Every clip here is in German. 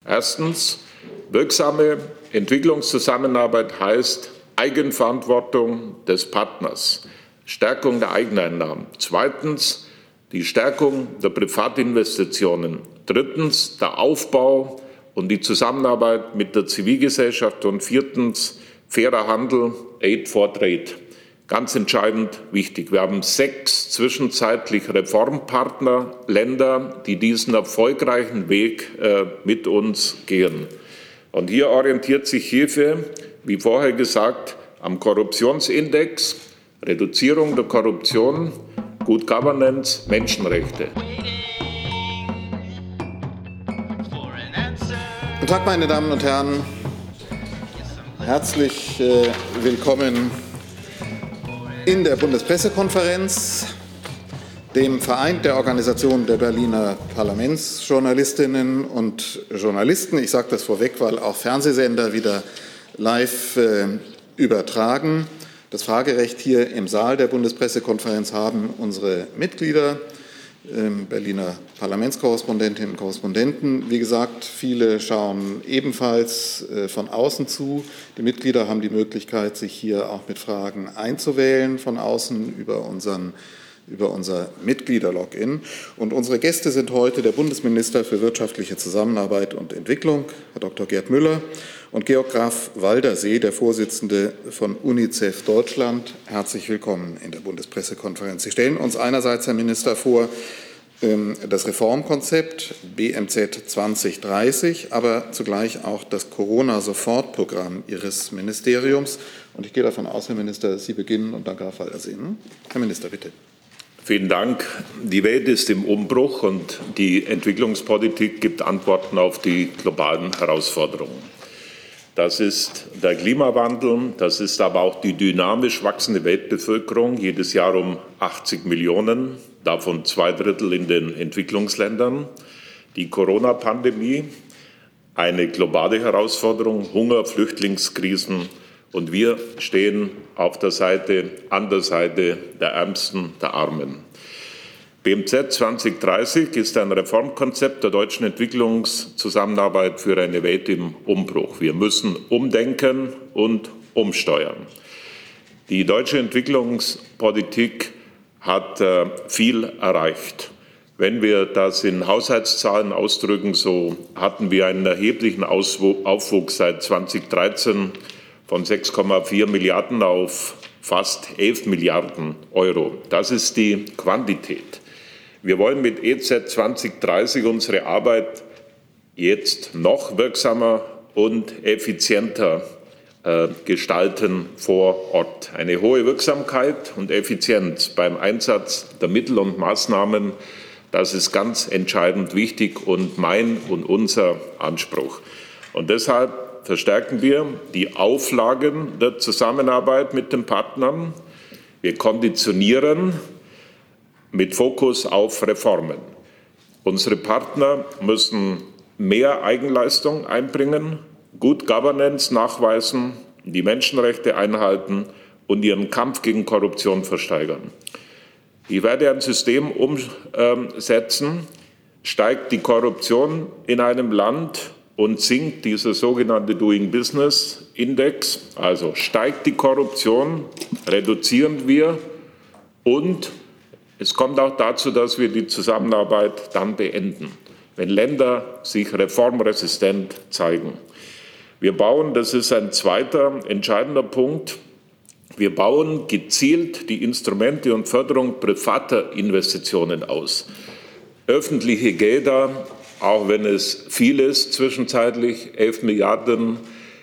Erstens, wirksame Entwicklungszusammenarbeit heißt Eigenverantwortung des Partners, Stärkung der Eigeneinnahmen. Zweitens, die Stärkung der Privatinvestitionen. Drittens, der Aufbau und die Zusammenarbeit mit der Zivilgesellschaft. Und viertens, fairer Handel, Aid for Trade. Ganz entscheidend wichtig. Wir haben 6 zwischenzeitlich Reformpartnerländer, die diesen erfolgreichen Weg mit uns gehen. Und hier orientiert sich Hilfe, wie vorher gesagt, am Korruptionsindex, Reduzierung der Korruption, Good Governance, Menschenrechte. Guten Tag, meine Damen und Herren. Herzlich willkommen in der Bundespressekonferenz, dem Verein der Organisation der Berliner Parlamentsjournalistinnen und Journalisten. Ich sage das vorweg, weil auch Fernsehsender wieder live übertragen. Das Fragerecht hier im Saal der Bundespressekonferenz haben unsere Mitglieder, Berliner Parlamentskorrespondentinnen und Korrespondenten. Wie gesagt, viele schauen ebenfalls von außen zu. Die Mitglieder haben die Möglichkeit, sich hier auch mit Fragen einzuwählen von außen über unser Mitglieder-Login. Und unsere Gäste sind heute der Bundesminister für wirtschaftliche Zusammenarbeit und Entwicklung, Herr Dr. Gerd Müller, und Georg Graf Waldersee, der Vorsitzende von UNICEF Deutschland. Herzlich willkommen in der Bundespressekonferenz. Sie stellen uns einerseits, Herr Minister, vor das Reformkonzept BMZ 2030, aber zugleich auch das Corona-Sofortprogramm Ihres Ministeriums. Und ich gehe davon aus, Herr Minister, dass Sie beginnen und dann Graf Waldersee. Herr Minister, bitte. Vielen Dank. Die Welt ist im Umbruch und die Entwicklungspolitik gibt Antworten auf die globalen Herausforderungen. Das ist der Klimawandel, das ist aber auch die dynamisch wachsende Weltbevölkerung, jedes Jahr um 80 Millionen, davon 2/3 in den Entwicklungsländern. Die Corona-Pandemie, eine globale Herausforderung, Hunger, Flüchtlingskrisen, und wir stehen an der Seite der Ärmsten, der Armen. BMZ 2030 ist ein Reformkonzept der deutschen Entwicklungszusammenarbeit für eine Welt im Umbruch. Wir müssen umdenken und umsteuern. Die deutsche Entwicklungspolitik hat viel erreicht. Wenn wir das in Haushaltszahlen ausdrücken, so hatten wir einen erheblichen Aufwuchs seit 2013 von 6,4 Milliarden auf fast 11 Milliarden Euro. Das ist die Quantität. Wir wollen mit EZ 2030 unsere Arbeit jetzt noch wirksamer und effizienter gestalten vor Ort. Eine hohe Wirksamkeit und Effizienz beim Einsatz der Mittel und Maßnahmen, das ist ganz entscheidend wichtig und mein und unser Anspruch. Und deshalb verstärken wir die Auflagen der Zusammenarbeit mit den Partnern. Wir konditionieren mit Fokus auf Reformen. Unsere Partner müssen mehr Eigenleistung einbringen, Good Governance nachweisen, die Menschenrechte einhalten und ihren Kampf gegen Korruption versteigern. Ich werde ein System umsetzen, steigt die Korruption in einem Land und sinkt dieser sogenannte Doing Business Index, also steigt die Korruption, reduzieren wir und es kommt auch dazu, dass wir die Zusammenarbeit dann beenden, wenn Länder sich reformresistent zeigen. Wir bauen, das ist ein zweiter entscheidender Punkt, wir bauen gezielt die Instrumente und Förderung privater Investitionen aus. Öffentliche Gelder, auch wenn es viel ist, zwischenzeitlich 11 Milliarden,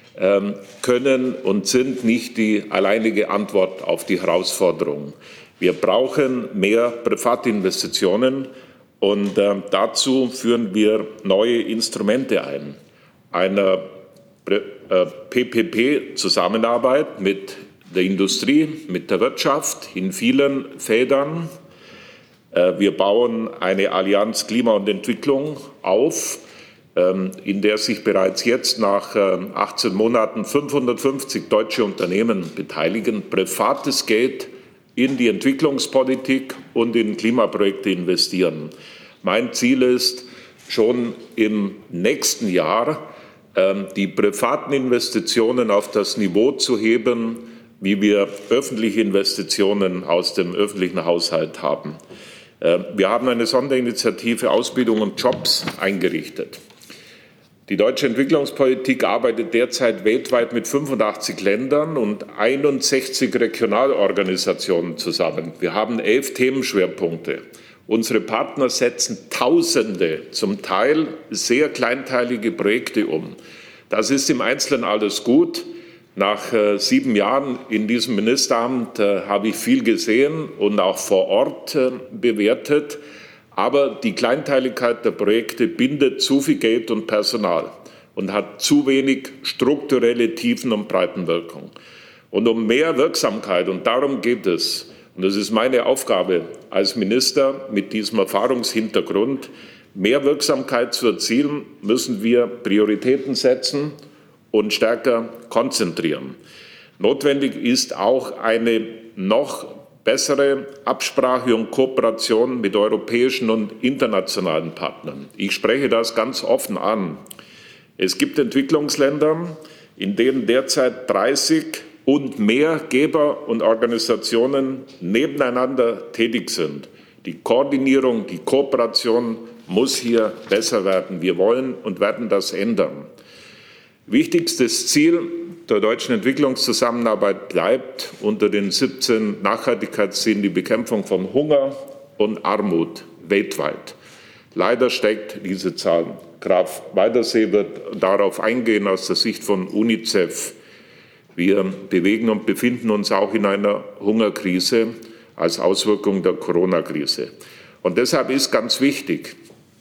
können und sind nicht die alleinige Antwort auf die Herausforderung. Wir brauchen mehr Privatinvestitionen und dazu führen wir neue Instrumente ein. Eine PPP-Zusammenarbeit mit der Industrie, mit der Wirtschaft in vielen Feldern. Wir bauen eine Allianz Klima und Entwicklung auf, in der sich bereits jetzt nach 18 Monaten 550 deutsche Unternehmen beteiligen, privates Geld in die Entwicklungspolitik und in Klimaprojekte investieren. Mein Ziel ist, schon im nächsten Jahr die privaten Investitionen auf das Niveau zu heben, wie wir öffentliche Investitionen aus dem öffentlichen Haushalt haben. Wir haben eine Sonderinitiative Ausbildung und Jobs eingerichtet. Die deutsche Entwicklungspolitik arbeitet derzeit weltweit mit 85 Ländern und 61 Regionalorganisationen zusammen. Wir haben 11 Themenschwerpunkte. Unsere Partner setzen Tausende, zum Teil sehr kleinteilige Projekte um. Das ist im Einzelnen alles gut. Nach 7 Jahren in diesem Ministeramt habe ich viel gesehen und auch vor Ort bewertet. Aber die Kleinteiligkeit der Projekte bindet zu viel Geld und Personal und hat zu wenig strukturelle Tiefen- und Breitenwirkung. Und um mehr Wirksamkeit, und darum geht es, und das ist meine Aufgabe als Minister mit diesem Erfahrungshintergrund, mehr Wirksamkeit zu erzielen, müssen wir Prioritäten setzen und stärker konzentrieren. Notwendig ist auch eine noch bessere Absprache und Kooperation mit europäischen und internationalen Partnern. Ich spreche das ganz offen an. Es gibt Entwicklungsländer, in denen derzeit 30 und mehr Geber und Organisationen nebeneinander tätig sind. Die Koordinierung, die Kooperation muss hier besser werden. Wir wollen und werden das ändern. Wichtigstes Ziel der deutschen Entwicklungszusammenarbeit bleibt unter den 17 Nachhaltigkeitszielen die Bekämpfung von Hunger und Armut weltweit. Leider steckt diese Zahl. Graf Waldersee wird darauf eingehen aus der Sicht von UNICEF. Wir bewegen und befinden uns auch in einer Hungerkrise als Auswirkung der Corona-Krise. Und deshalb ist ganz wichtig,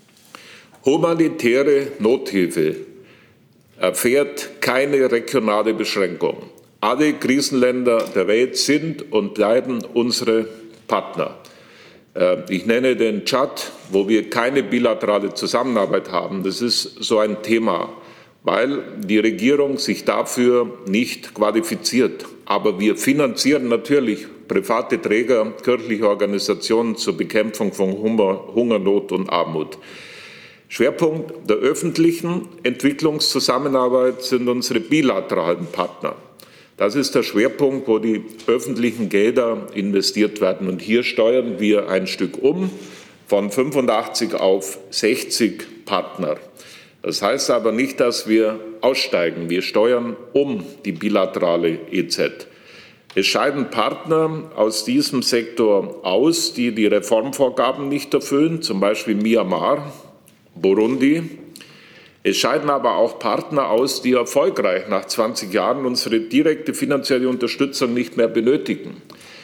humanitäre Nothilfe erfährt keine regionale Beschränkung. Alle Krisenländer der Welt sind und bleiben unsere Partner. Ich nenne den Tschad, wo wir keine bilaterale Zusammenarbeit haben. Das ist so ein Thema, weil die Regierung sich dafür nicht qualifiziert. Aber wir finanzieren natürlich private Träger, kirchliche Organisationen zur Bekämpfung von Hungernot und Armut. Schwerpunkt der öffentlichen Entwicklungszusammenarbeit sind unsere bilateralen Partner. Das ist der Schwerpunkt, wo die öffentlichen Gelder investiert werden. Und hier steuern wir ein Stück um von 85 auf 60 Partner. Das heißt aber nicht, dass wir aussteigen. Wir steuern um die bilaterale EZ. Es scheiden Partner aus diesem Sektor aus, die die Reformvorgaben nicht erfüllen, zum Beispiel Myanmar, Burundi. Es scheiden aber auch Partner aus, die erfolgreich nach 20 Jahren unsere direkte finanzielle Unterstützung nicht mehr benötigen.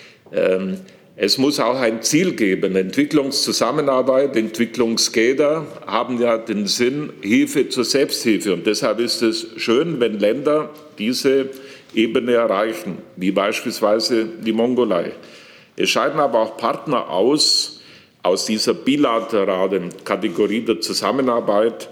Es muss auch ein Ziel geben. Entwicklungszusammenarbeit, Entwicklungsgelder haben ja den Sinn Hilfe zur Selbsthilfe. Und deshalb ist es schön, wenn Länder diese Ebene erreichen, wie beispielsweise die Mongolei. Es scheiden aber auch Partner aus dieser bilateralen Kategorie der Zusammenarbeit,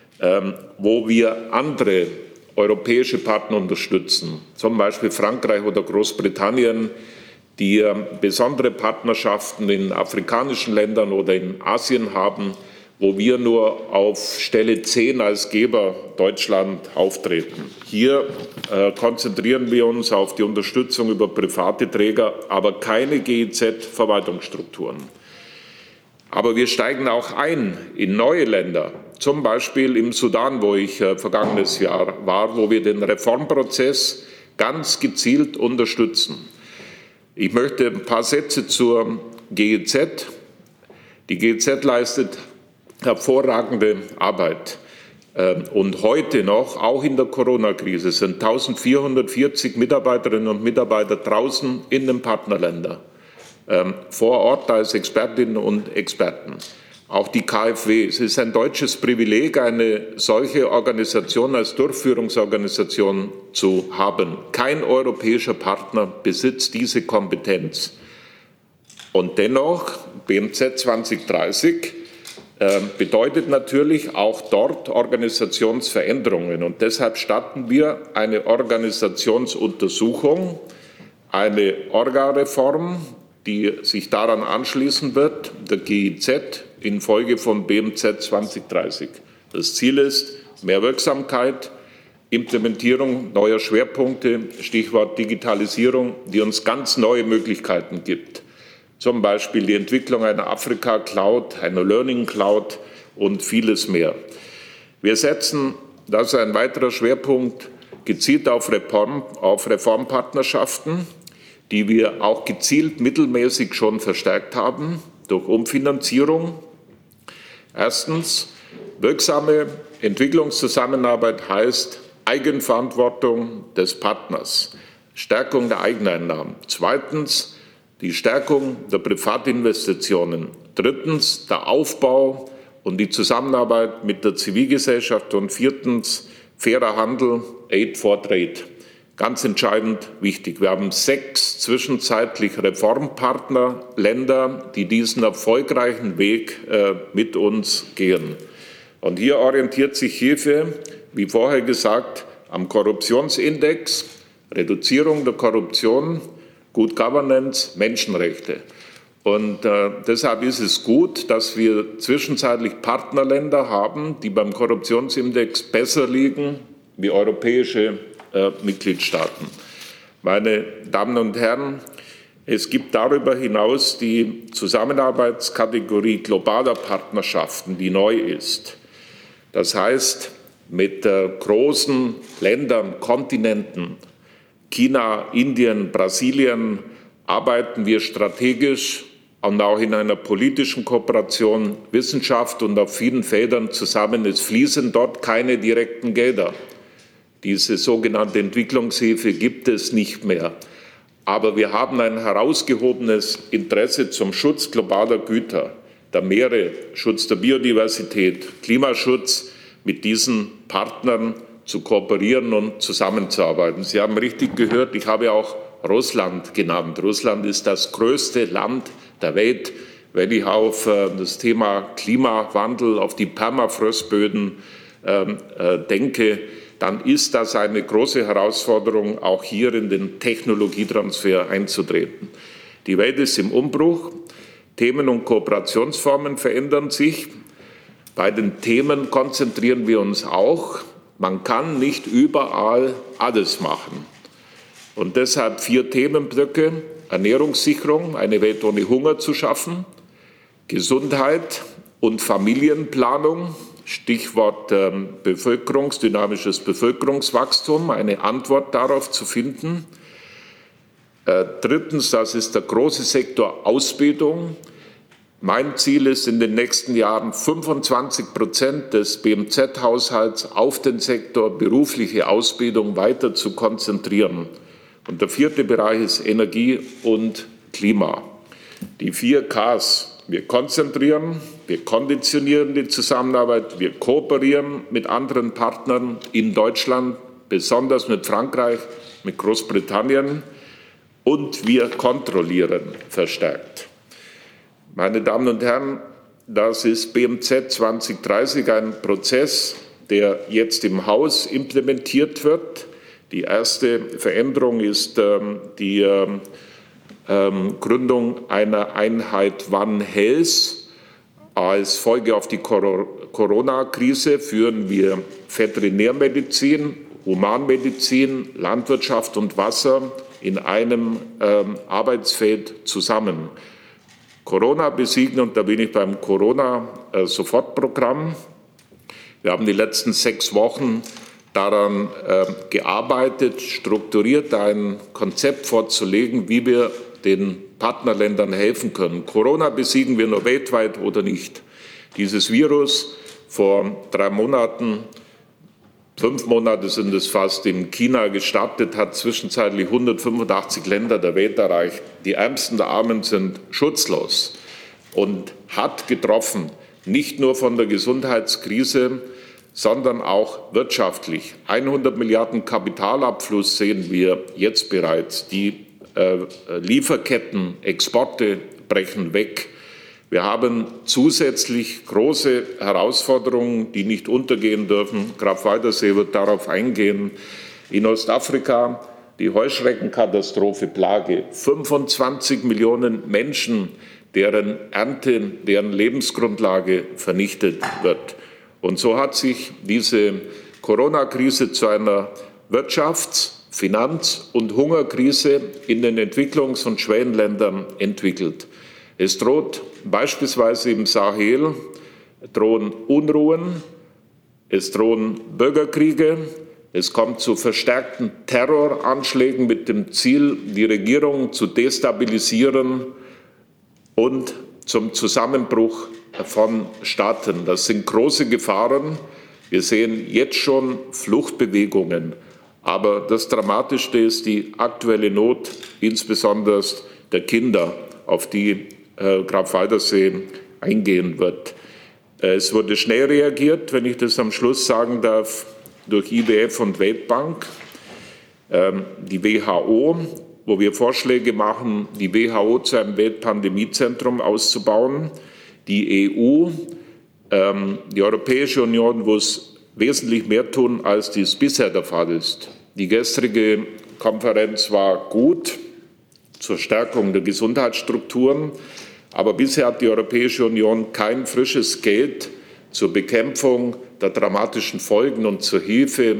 wo wir andere europäische Partner unterstützen, zum Beispiel Frankreich oder Großbritannien, die besondere Partnerschaften in afrikanischen Ländern oder in Asien haben, wo wir nur auf Stelle 10 als Geber Deutschland auftreten. Hier konzentrieren wir uns auf die Unterstützung über private Träger, aber keine GIZ-Verwaltungsstrukturen. Aber wir steigen auch ein in neue Länder, zum Beispiel im Sudan, wo ich vergangenes Jahr war, wo wir den Reformprozess ganz gezielt unterstützen. Ich möchte ein paar Sätze zur GIZ. Die GIZ leistet hervorragende Arbeit. Und heute noch, auch in der Corona-Krise, sind 1440 Mitarbeiterinnen und Mitarbeiter draußen in den Partnerländern. Vor Ort als Expertinnen und Experten. Auch die KfW. Es ist ein deutsches Privileg, eine solche Organisation als Durchführungsorganisation zu haben. Kein europäischer Partner besitzt diese Kompetenz. Und dennoch, BMZ 2030 bedeutet natürlich auch dort Organisationsveränderungen. Und deshalb starten wir eine Organisationsuntersuchung, eine Orga-Reform, die sich daran anschließen wird, der GIZ infolge von BMZ 2030. Das Ziel ist mehr Wirksamkeit, Implementierung neuer Schwerpunkte, Stichwort Digitalisierung, die uns ganz neue Möglichkeiten gibt. Zum Beispiel die Entwicklung einer Afrika-Cloud, einer Learning-Cloud und vieles mehr. Wir setzen, das ist ein weiterer Schwerpunkt, gezielt auf Reformpartnerschaften, die wir auch gezielt mittelmäßig schon verstärkt haben durch Umfinanzierung. Erstens, wirksame Entwicklungszusammenarbeit heißt Eigenverantwortung des Partners, Stärkung der Eigeneinnahmen. Zweitens, die Stärkung der Privatinvestitionen. Drittens, der Aufbau und die Zusammenarbeit mit der Zivilgesellschaft. Und viertens, fairer Handel, Aid for Trade. Ganz entscheidend wichtig. Wir haben 6 zwischenzeitlich Reformpartnerländer, die diesen erfolgreichen Weg mit uns gehen. Und hier orientiert sich Hilfe, wie vorher gesagt, am Korruptionsindex, Reduzierung der Korruption, Good Governance, Menschenrechte. Und deshalb ist es gut, dass wir zwischenzeitlich Partnerländer haben, die beim Korruptionsindex besser liegen wie europäische Mitgliedstaaten. Meine Damen und Herren, es gibt darüber hinaus die Zusammenarbeitskategorie globaler Partnerschaften, die neu ist. Das heißt, mit großen Ländern, Kontinenten, China, Indien, Brasilien, arbeiten wir strategisch und auch in einer politischen Kooperation, Wissenschaft und auf vielen Feldern zusammen. Es fließen dort keine direkten Gelder. Diese sogenannte Entwicklungshilfe gibt es nicht mehr. Aber wir haben ein herausgehobenes Interesse zum Schutz globaler Güter, der Meere, Schutz der Biodiversität, Klimaschutz, mit diesen Partnern zu kooperieren und zusammenzuarbeiten. Sie haben richtig gehört, ich habe auch Russland genannt. Russland ist das größte Land der Welt. Wenn ich auf das Thema Klimawandel, auf die Permafrostböden denke, dann ist das eine große Herausforderung, auch hier in den Technologietransfer einzutreten. Die Welt ist im Umbruch. Themen und Kooperationsformen verändern sich. Bei den Themen konzentrieren wir uns auch. Man kann nicht überall alles machen. Und deshalb 4 Themenblöcke: Ernährungssicherung, eine Welt ohne Hunger zu schaffen, Gesundheit und Familienplanung, Stichwort dynamisches Bevölkerungswachstum, eine Antwort darauf zu finden. Drittens, das ist der große Sektor Ausbildung. Mein Ziel ist, in den nächsten Jahren 25% des BMZ-Haushalts auf den Sektor berufliche Ausbildung weiter zu konzentrieren. Und der 4. Bereich ist Energie und Klima. Die 4 Ks. Wir konzentrieren, wir konditionieren die Zusammenarbeit, wir kooperieren mit anderen Partnern in Deutschland, besonders mit Frankreich, mit Großbritannien, und wir kontrollieren verstärkt. Meine Damen und Herren, das ist BMZ 2030, ein Prozess, der jetzt im Haus implementiert wird. Die erste Veränderung ist die Gründung einer Einheit One Health. Als Folge auf die Corona-Krise führen wir Veterinärmedizin, Humanmedizin, Landwirtschaft und Wasser in einem Arbeitsfeld zusammen. Corona besiegen, und da bin ich beim Corona-Sofortprogramm. Wir haben die letzten 6 Wochen daran gearbeitet, strukturiert ein Konzept vorzulegen, wie wir den Partnerländern helfen können. Corona besiegen wir nur weltweit oder nicht. Dieses Virus vor 3 Monaten, 5 Monate sind es fast, in China gestartet, hat zwischenzeitlich 185 Länder der Welt erreicht. Die Ärmsten der Armen sind schutzlos und hat getroffen, nicht nur von der Gesundheitskrise, sondern auch wirtschaftlich. 100 Milliarden Kapitalabfluss sehen wir jetzt bereits. Die Lieferketten, Exporte brechen weg. Wir haben zusätzlich große Herausforderungen, die nicht untergehen dürfen. Graf Waldersee wird darauf eingehen. In Ostafrika die Heuschreckenkatastrophe, Plage. 25 Millionen Menschen deren Ernte, deren Lebensgrundlage vernichtet wird. Und so hat sich diese Corona-Krise zu einer Wirtschafts-, Finanz- und Hungerkrise in den Entwicklungs- und Schwellenländern entwickelt. Es droht beispielsweise im Sahel, drohen Unruhen, es drohen Bürgerkriege, es kommt zu verstärkten Terroranschlägen mit dem Ziel, die Regierung zu destabilisieren und zum Zusammenbruch von Staaten. Das sind große Gefahren. Wir sehen jetzt schon Fluchtbewegungen. Aber das Dramatischste ist die aktuelle Not, insbesondere der Kinder, auf die Graf Waldersee eingehen wird. Es wurde schnell reagiert, wenn ich das am Schluss sagen darf, durch IWF und Weltbank. Die WHO, wo wir Vorschläge machen, die WHO zu einem Weltpandemiezentrum auszubauen. Die EU, die Europäische Union muss wesentlich mehr tun, als dies bisher der Fall ist. Die gestrige Konferenz war gut zur Stärkung der Gesundheitsstrukturen, aber bisher hat die Europäische Union kein frisches Geld zur Bekämpfung der dramatischen Folgen und zur Hilfe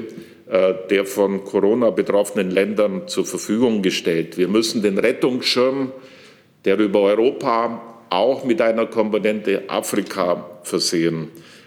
der von Corona betroffenen Ländern zur Verfügung gestellt. Wir müssen den Rettungsschirm, der über Europa auch mit einer Komponente Afrika versehen.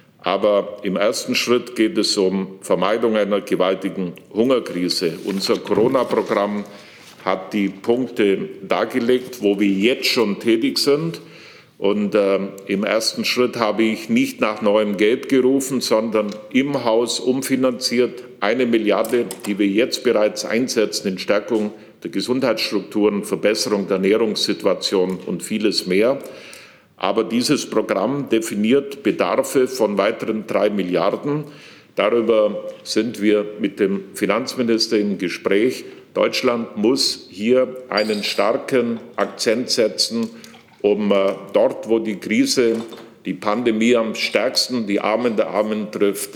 Aber im ersten Schritt geht es um Vermeidung einer gewaltigen Hungerkrise. Unser Corona-Programm hat die Punkte dargelegt, wo wir jetzt schon tätig sind. Und im ersten Schritt habe ich nicht nach neuem Geld gerufen, sondern im Haus umfinanziert 1 Milliarde, die wir jetzt bereits einsetzen in Stärkung der Gesundheitsstrukturen, Verbesserung der Ernährungssituation und vieles mehr. Aber dieses Programm definiert Bedarfe von weiteren 3 Milliarden. Darüber sind wir mit dem Finanzminister im Gespräch. Deutschland muss hier einen starken Akzent setzen, um dort, wo die Krise, die Pandemie am stärksten die Armen der Armen trifft,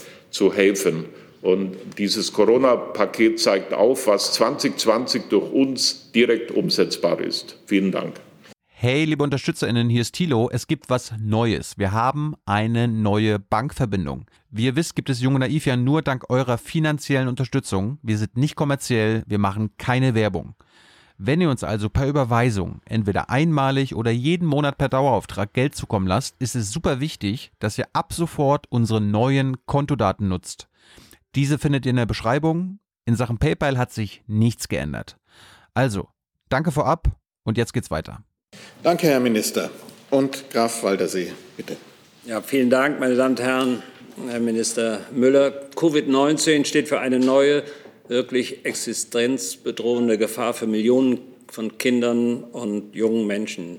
zu helfen. Und dieses Corona-Paket zeigt auf, was 2020 durch uns direkt umsetzbar ist. Vielen Dank. Hey, liebe UnterstützerInnen, hier ist Thilo. Es gibt was Neues. Wir haben eine neue Bankverbindung. Wie ihr wisst, gibt es Jung und Naiv ja nur dank eurer finanziellen Unterstützung. Wir sind nicht kommerziell, wir machen keine Werbung. Wenn ihr uns also per Überweisung, entweder einmalig oder jeden Monat per Dauerauftrag Geld zukommen lasst, ist es super wichtig, dass ihr ab sofort unsere neuen Kontodaten nutzt. Diese findet ihr in der Beschreibung. In Sachen PayPal hat sich nichts geändert. Also, danke vorab und jetzt geht's weiter. Danke, Herr Minister. Und Graf Waldersee, bitte. Ja, vielen Dank, meine Damen und Herren, Herr Minister Müller. Covid-19 steht für eine neue, wirklich existenzbedrohende Gefahr für Millionen von Kindern und jungen Menschen,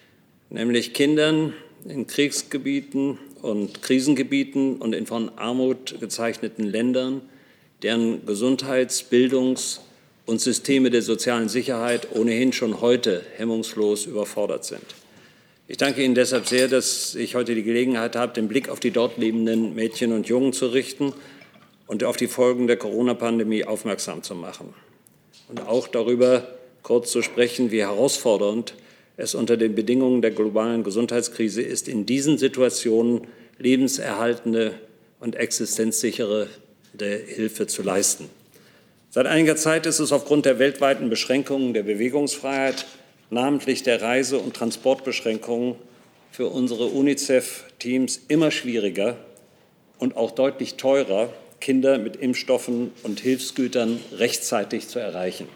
nämlich Kindern in Kriegsgebieten und Krisengebieten und in von Armut gezeichneten Ländern, deren Gesundheits-, Bildungs- und Systeme der sozialen Sicherheit ohnehin schon heute hemmungslos überfordert sind. Ich danke Ihnen deshalb sehr, dass ich heute die Gelegenheit habe, den Blick auf die dort lebenden Mädchen und Jungen zu richten und auf die Folgen der Corona-Pandemie aufmerksam zu machen. Und auch darüber kurz zu sprechen, wie herausfordernd es unter den Bedingungen der globalen Gesundheitskrise ist, in diesen Situationen lebenserhaltende und existenzsichere Hilfe zu leisten. Seit einiger Zeit ist es aufgrund der weltweiten Beschränkungen der Bewegungsfreiheit, namentlich der Reise- und Transportbeschränkungen, für unsere UNICEF-Teams immer schwieriger und auch deutlich teurer, Kinder mit Impfstoffen und Hilfsgütern rechtzeitig zu erreichen.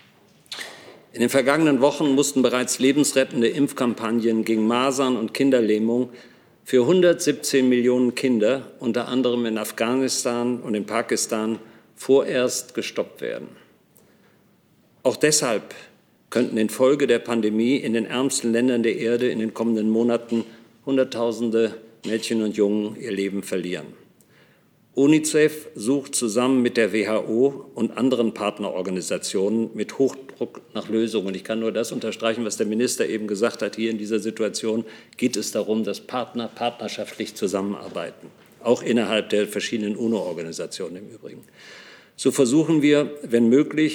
In den vergangenen Wochen mussten bereits lebensrettende Impfkampagnen gegen Masern und Kinderlähmung für 117 Millionen Kinder, unter anderem in Afghanistan und in Pakistan, vorerst gestoppt werden. Auch deshalb könnten infolge der Pandemie in den ärmsten Ländern der Erde in den kommenden Monaten Hunderttausende Mädchen und Jungen ihr Leben verlieren. UNICEF sucht zusammen mit der WHO und anderen Partnerorganisationen mit Hochdruck nach Lösungen. Ich kann nur das unterstreichen, was der Minister eben gesagt hat. Hier in dieser Situation geht es darum, dass Partner partnerschaftlich zusammenarbeiten, auch innerhalb der verschiedenen UNO-Organisationen im Übrigen. So versuchen wir, wenn möglich,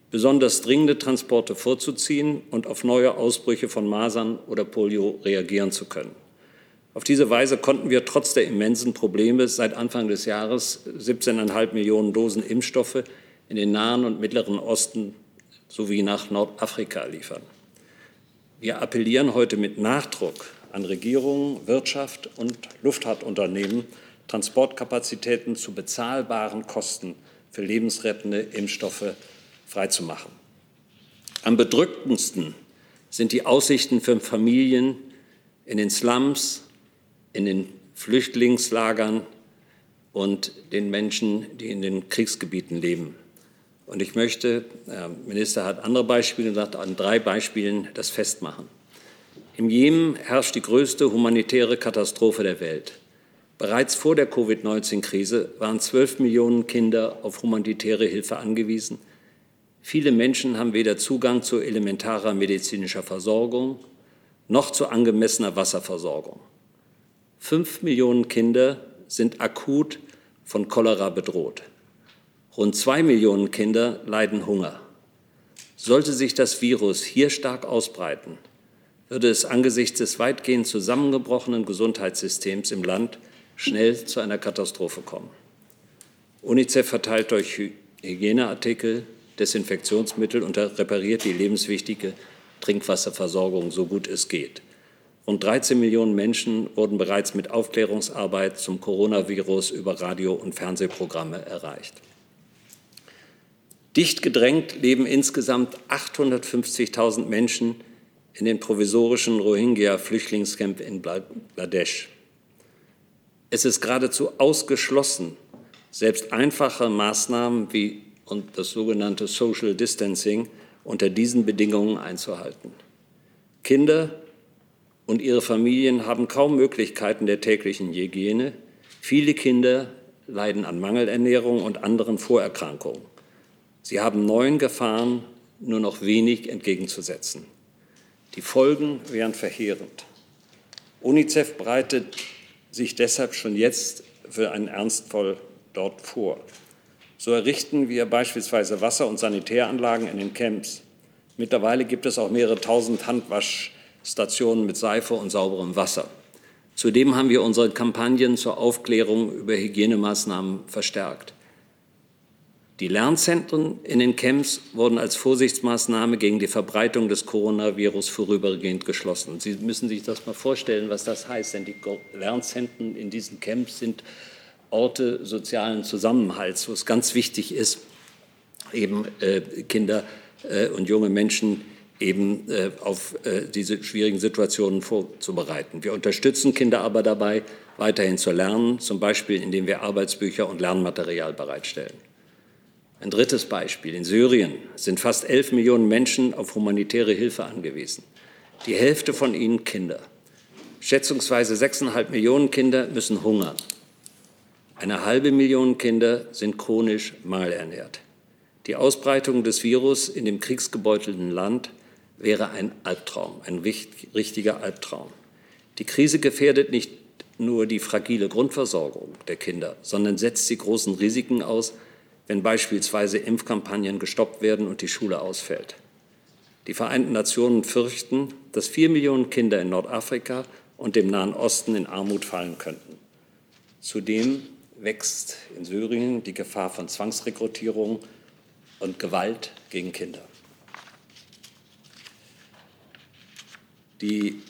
besonders dringende Transporte vorzuziehen und auf neue Ausbrüche von Masern oder Polio reagieren zu können. Auf diese Weise konnten wir trotz der immensen Probleme seit Anfang des Jahres 17,5 Millionen Dosen Impfstoffe in den Nahen und Mittleren Osten sowie nach Nordafrika liefern. Wir appellieren heute mit Nachdruck an Regierungen, Wirtschaft und Luftfahrtunternehmen, Transportkapazitäten zu bezahlbaren Kosten für lebensrettende Impfstoffe freizumachen. Am bedrückendsten sind die Aussichten für Familien in den Slums, in den Flüchtlingslagern und den Menschen, die in den Kriegsgebieten leben. Und ich möchte, der Minister hat andere Beispiele gesagt, an 3 Beispielen das festmachen. Im Jemen herrscht die größte humanitäre Katastrophe der Welt. Bereits vor der Covid-19-Krise waren 12 Millionen Kinder auf humanitäre Hilfe angewiesen. Viele Menschen haben weder Zugang zu elementarer medizinischer Versorgung noch zu angemessener Wasserversorgung. 5 Millionen Kinder sind akut von Cholera bedroht. Rund 2 Millionen Kinder leiden Hunger. Sollte sich das Virus hier stark ausbreiten, würde es angesichts des weitgehend zusammengebrochenen Gesundheitssystems im Land schnell zu einer Katastrophe kommen. UNICEF verteilt durch Hygieneartikel, Desinfektionsmittel und repariert die lebenswichtige Trinkwasserversorgung so gut es geht. Rund 13 Millionen Menschen wurden bereits mit Aufklärungsarbeit zum Coronavirus über Radio- und Fernsehprogramme erreicht. Dicht gedrängt leben insgesamt 850.000 Menschen in den provisorischen Rohingya-Flüchtlingscamp in Bangladesch. Es ist geradezu ausgeschlossen, selbst einfache Maßnahmen wie das sogenannte Social Distancing unter diesen Bedingungen einzuhalten. Kinder und ihre Familien haben kaum Möglichkeiten der täglichen Hygiene. Viele Kinder leiden an Mangelernährung und anderen Vorerkrankungen. Sie haben neuen Gefahren nur noch wenig entgegenzusetzen. Die Folgen wären verheerend. UNICEF bereitet sich deshalb schon jetzt für einen Ernstfall dort vor. So errichten wir beispielsweise Wasser- und Sanitäranlagen in den Camps. Mittlerweile gibt es auch mehrere tausend Handwaschstationen mit Seife und sauberem Wasser. Zudem haben wir unsere Kampagnen zur Aufklärung über Hygienemaßnahmen verstärkt. Die Lernzentren in den Camps wurden als Vorsichtsmaßnahme gegen die Verbreitung des Coronavirus vorübergehend geschlossen. Sie müssen sich das mal vorstellen, was das heißt, denn die Lernzentren in diesen Camps sind Orte sozialen Zusammenhalts, wo es ganz wichtig ist, eben Kinder und junge Menschen eben auf diese schwierigen Situationen vorzubereiten. Wir unterstützen Kinder aber dabei, weiterhin zu lernen, zum Beispiel indem wir Arbeitsbücher und Lernmaterial bereitstellen. Ein drittes Beispiel. In Syrien sind fast 11 Millionen Menschen auf humanitäre Hilfe angewiesen. Die Hälfte von ihnen Kinder. Schätzungsweise 6,5 Millionen Kinder müssen hungern. 1,5 Million Kinder sind chronisch mangelernährt. Die Ausbreitung des Virus in dem kriegsgebeutelten Land wäre ein Albtraum, ein richtiger Albtraum. Die Krise gefährdet nicht nur die fragile Grundversorgung der Kinder, sondern setzt sie großen Risiken aus, wenn beispielsweise Impfkampagnen gestoppt werden und die Schule ausfällt. Die Vereinten Nationen fürchten, dass 4 Millionen Kinder in Nordafrika und dem Nahen Osten in Armut fallen könnten. Zudem wächst in Syrien die Gefahr von Zwangsrekrutierung und Gewalt gegen Kinder. Die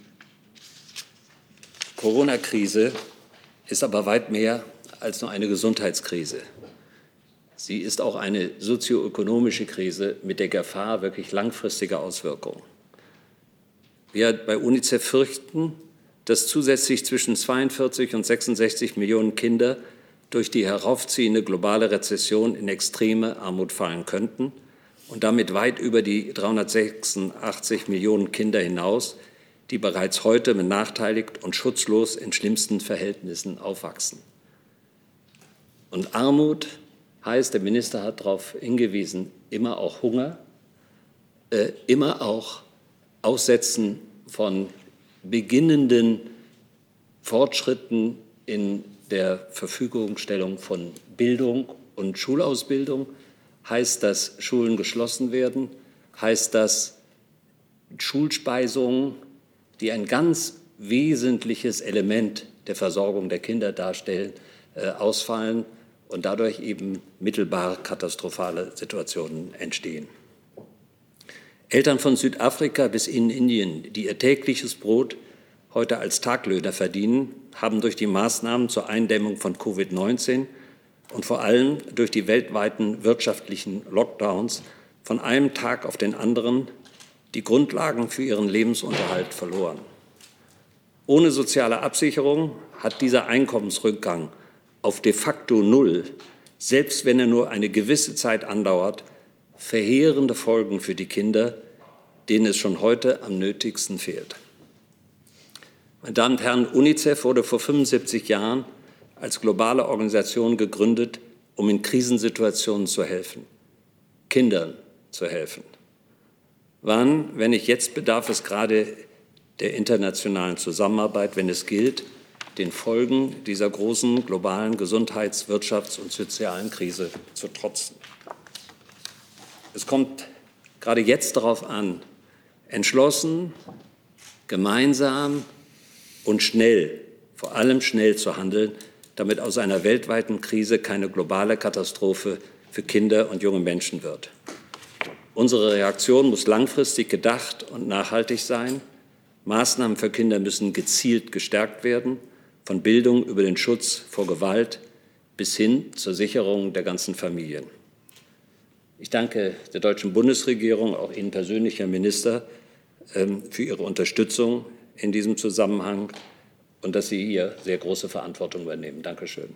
Corona-Krise ist aber weit mehr als nur eine Gesundheitskrise. Sie ist auch eine sozioökonomische Krise mit der Gefahr wirklich langfristiger Auswirkungen. Wir bei UNICEF fürchten, dass zusätzlich zwischen 42 und 66 Millionen Kinder durch die heraufziehende globale Rezession in extreme Armut fallen könnten und damit weit über die 386 Millionen Kinder hinaus, die bereits heute benachteiligt und schutzlos in schlimmsten Verhältnissen aufwachsen. Und Armut heißt, der Minister hat darauf hingewiesen, immer auch Hunger, immer auch Aussetzen von beginnenden Fortschritten in der Verfügungstellung von Bildung und Schulausbildung, Heißt das, Schulen geschlossen werden? Heißt das, Schulspeisungen, die ein ganz wesentliches Element der Versorgung der Kinder darstellen, ausfallen und dadurch eben mittelbar katastrophale Situationen entstehen? Eltern von Südafrika bis in Indien, die ihr tägliches Brot heute als Taglöhner verdienen, haben durch die Maßnahmen zur Eindämmung von Covid-19 und vor allem durch die weltweiten wirtschaftlichen Lockdowns von einem Tag auf den anderen die Grundlagen für ihren Lebensunterhalt verloren. Ohne soziale Absicherung hat dieser Einkommensrückgang auf de facto null, selbst wenn er nur eine gewisse Zeit andauert, verheerende Folgen für die Kinder, denen es schon heute am nötigsten fehlt. Meine Damen und Herren, UNICEF wurde vor 75 Jahren als globale Organisation gegründet, um in Krisensituationen zu helfen, Kindern zu helfen. Wann, wenn nicht jetzt, bedarf es gerade der internationalen Zusammenarbeit, wenn es gilt, den Folgen dieser großen globalen Gesundheits-, Wirtschafts- und sozialen Krise zu trotzen. Es kommt gerade jetzt darauf an, entschlossen, gemeinsam und schnell, vor allem schnell zu handeln, damit aus einer weltweiten Krise keine globale Katastrophe für Kinder und junge Menschen wird. Unsere Reaktion muss langfristig gedacht und nachhaltig sein. Maßnahmen für Kinder müssen gezielt gestärkt werden, von Bildung über den Schutz vor Gewalt bis hin zur Sicherung der ganzen Familien. Ich danke der deutschen Bundesregierung, auch Ihnen persönlich, Herr Minister, für Ihre Unterstützung in diesem Zusammenhang und dass Sie hier sehr große Verantwortung übernehmen. Dankeschön.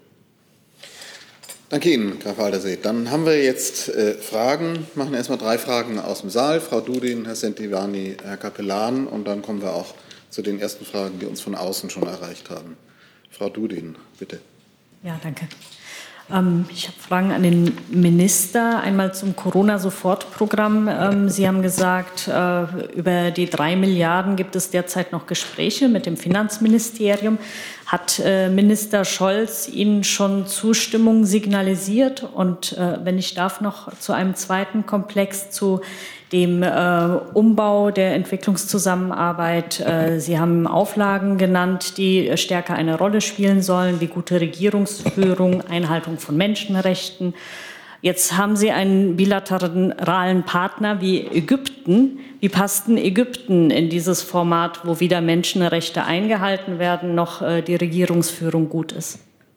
Danke Ihnen, Graf Waldersee. Dann haben wir jetzt Fragen. Wir machen erstmal 3 Fragen aus dem Saal. Frau Dudin, Herr Sentivani, Herr Capellan. Und dann kommen wir auch zu den ersten Fragen, die uns von außen schon erreicht haben. Frau Dudin, bitte. Ja, danke. Ich habe Fragen an den Minister. Einmal zum Corona-Sofortprogramm. Sie haben gesagt, über die 3 Milliarden gibt es derzeit noch Gespräche mit dem Finanzministerium. Hat Minister Scholz Ihnen schon Zustimmung signalisiert? Und wenn ich darf, noch zu einem zweiten Komplex, zu dem Umbau der Entwicklungszusammenarbeit. Sie haben Auflagen genannt, die stärker eine Rolle spielen sollen, wie gute Regierungsführung, Einhaltung von Menschenrechten. Jetzt haben Sie einen bilateralen Partner wie Ägypten. Wie passt denn Ägypten in dieses Format, wo weder Menschenrechte eingehalten werden, noch die Regierungsführung gut ist?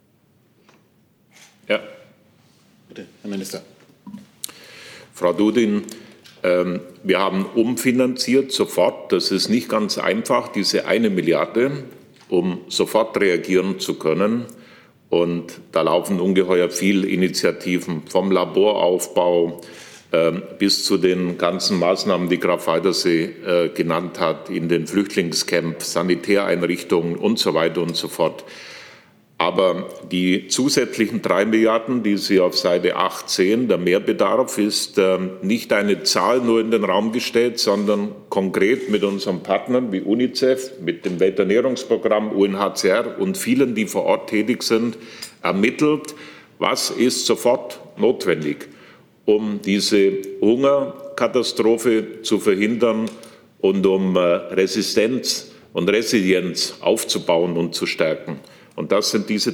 Ja. Bitte, Herr Minister. Frau Dudin, wir haben umfinanziert sofort. Das ist nicht ganz einfach, diese 1 Milliarde, um sofort reagieren zu können. Und da laufen ungeheuer viele Initiativen, vom Laboraufbau bis zu den ganzen Maßnahmen, die Graf Waldersee genannt hat, in den Flüchtlingscamps, Sanitäreinrichtungen und so weiter und so fort. Aber die zusätzlichen 3 Milliarden, die Sie auf Seite 8 sehen, der Mehrbedarf ist nicht eine Zahl nur in den Raum gestellt, sondern konkret mit unseren Partnern wie UNICEF, mit dem Welternährungsprogramm, UNHCR und vielen, die vor Ort tätig sind, ermittelt, was ist sofort notwendig, um diese Hungerkatastrophe zu verhindern und um Resistenz und Resilienz aufzubauen und zu stärken. Und das sind diese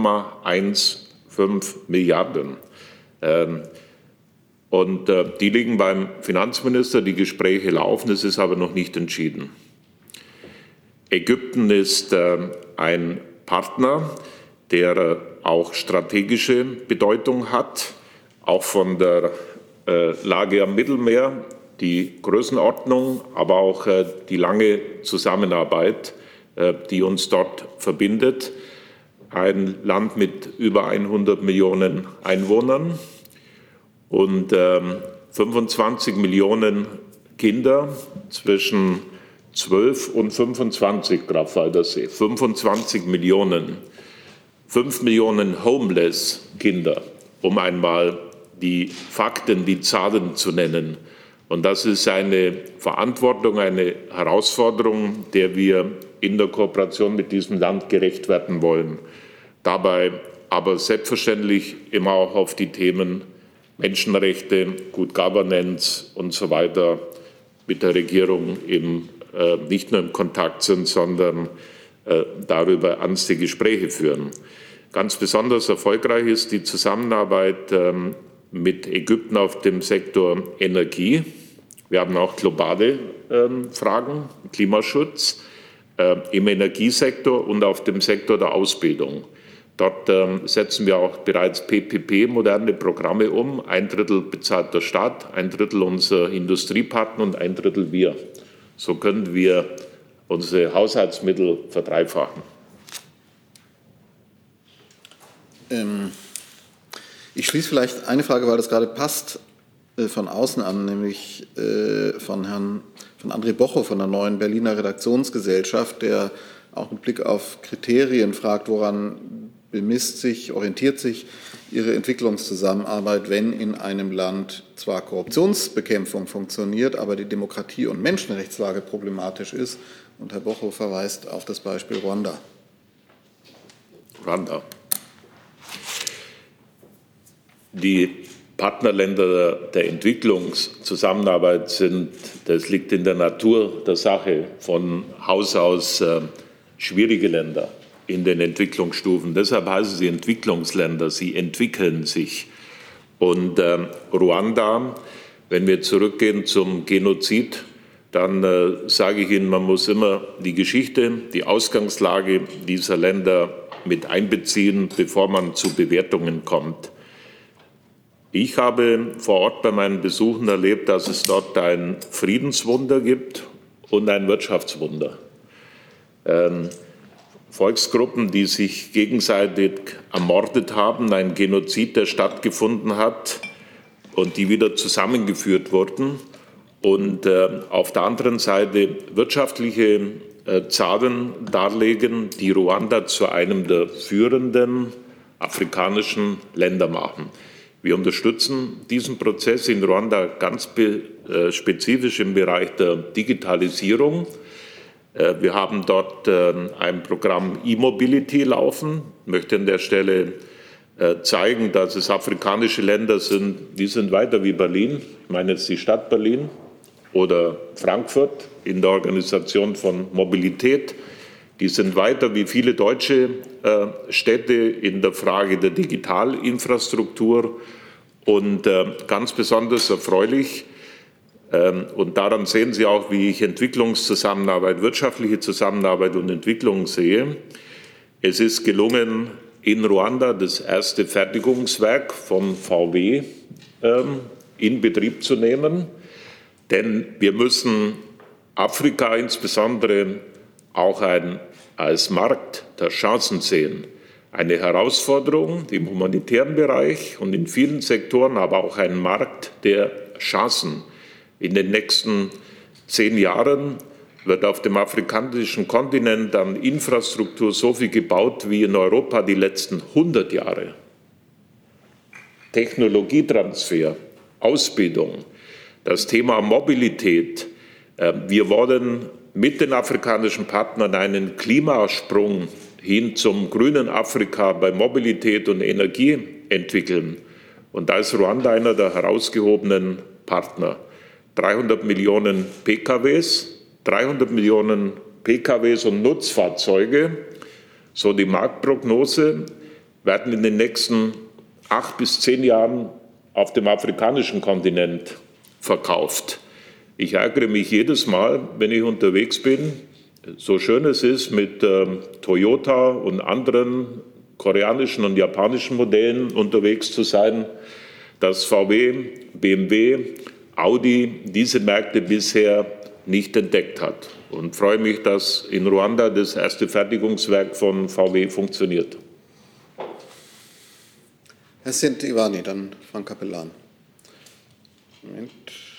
3,15 Milliarden. Und die liegen beim Finanzminister, die Gespräche laufen, es ist aber noch nicht entschieden. Ägypten ist ein Partner, der auch strategische Bedeutung hat, auch von der Lage am Mittelmeer, die Größenordnung, aber auch die lange Zusammenarbeit, die uns dort verbindet. Ein Land mit über 100 Millionen Einwohnern und 25 Millionen Kinder zwischen 12 und 25, Graf Waldersee. 25 Millionen, 5 Millionen homeless Kinder, um einmal die Fakten, die Zahlen zu nennen. Und das ist eine Verantwortung, eine Herausforderung, der wir in der Kooperation mit diesem Land gerecht werden wollen. Dabei aber selbstverständlich immer auch auf die Themen Menschenrechte, Good Governance und so weiter mit der Regierung eben nicht nur im Kontakt sind, sondern darüber ernste Gespräche führen. Ganz besonders erfolgreich ist die Zusammenarbeit mit Ägypten auf dem Sektor Energie. Wir haben auch globale Fragen, Klimaschutz im Energiesektor und auf dem Sektor der Ausbildung. Dort setzen wir auch bereits PPP, moderne Programme um. 1/3 bezahlt der Staat, 1/3 unser Industriepartner und 1/3 wir. So können wir unsere Haushaltsmittel verdreifachen. Ich schließe vielleicht eine Frage, weil das gerade passt, von außen an, nämlich von André Bocho von der neuen Berliner Redaktionsgesellschaft, der auch mit Blick auf Kriterien fragt, woran orientiert sich Ihre Entwicklungszusammenarbeit, wenn in einem Land zwar Korruptionsbekämpfung funktioniert, aber die Demokratie- und Menschenrechtslage problematisch ist. Und Herr Bocho verweist auf das Beispiel Ruanda. Ruanda. Die Partnerländer der Entwicklungszusammenarbeit sind, das liegt in der Natur der Sache, von Haus aus schwierige Länder in den Entwicklungsstufen. Deshalb heißen sie Entwicklungsländer, sie entwickeln sich. Und Ruanda, wenn wir zurückgehen zum Genozid, dann sage ich Ihnen, man muss immer die Geschichte, die Ausgangslage dieser Länder mit einbeziehen, bevor man zu Bewertungen kommt. Ich habe vor Ort bei meinen Besuchen erlebt, dass es dort ein Friedenswunder gibt und ein Wirtschaftswunder. Volksgruppen, die sich gegenseitig ermordet haben, ein Genozid, der stattgefunden hat und die wieder zusammengeführt wurden. Und auf der anderen Seite wirtschaftliche Zahlen darlegen, die Ruanda zu einem der führenden afrikanischen Länder machen. Wir unterstützen diesen Prozess in Ruanda ganz spezifisch im Bereich der Digitalisierung. Wir haben dort ein Programm E-Mobility laufen. Ich möchte an der Stelle zeigen, dass es afrikanische Länder sind, die sind weiter wie Berlin. Ich meine jetzt die Stadt Berlin oder Frankfurt in der Organisation von Mobilität. Die sind weiter wie viele deutsche Städte in der Frage der Digitalinfrastruktur. Und ganz besonders erfreulich, und daran sehen Sie auch, wie ich Entwicklungszusammenarbeit, wirtschaftliche Zusammenarbeit und Entwicklung sehe. Es ist gelungen, in Ruanda das erste Fertigungswerk von VW in Betrieb zu nehmen. Denn wir müssen Afrika insbesondere auch als Markt der Chancen sehen. Eine Herausforderung im humanitären Bereich und in vielen Sektoren, aber auch ein Markt der Chancen. In den nächsten 10 Jahren wird auf dem afrikanischen Kontinent an Infrastruktur so viel gebaut wie in Europa die letzten 100 Jahre. Technologietransfer, Ausbildung, das Thema Mobilität. Wir wollen mit den afrikanischen Partnern einen Klimasprung hin zum grünen Afrika bei Mobilität und Energie entwickeln. Und da ist Ruanda einer der herausgehobenen Partner. 300 Millionen PKWs, 300 Millionen PKWs und Nutzfahrzeuge, so die Marktprognose, werden in den nächsten 8 bis 10 Jahren auf dem afrikanischen Kontinent verkauft. Ich ärgere mich jedes Mal, wenn ich unterwegs bin, so schön es ist, mit Toyota und anderen koreanischen und japanischen Modellen unterwegs zu sein, dass VW, BMW, Audi diese Märkte bisher nicht entdeckt hat. Und freue mich, dass in Ruanda das erste Fertigungswerk von VW funktioniert. Herr Sint-Ivani, dann Frank Capellan. Moment.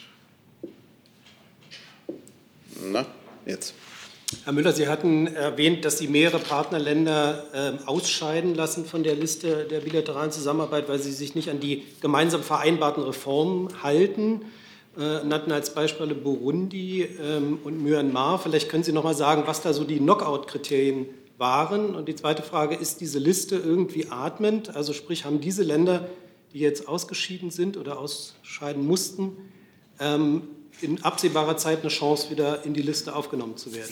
Na, jetzt. Herr Müller, Sie hatten erwähnt, dass Sie mehrere Partnerländer ausscheiden lassen von der Liste der bilateralen Zusammenarbeit, weil sie sich nicht an die gemeinsam vereinbarten Reformen halten. Nannten als Beispiele Burundi und Myanmar. Vielleicht können Sie noch mal sagen, was da so die Knockout-Kriterien waren. Und die zweite Frage, ist diese Liste irgendwie atmend? Also sprich, haben diese Länder die jetzt ausgeschieden sind oder ausscheiden mussten, in absehbarer Zeit eine Chance, wieder in die Liste aufgenommen zu werden?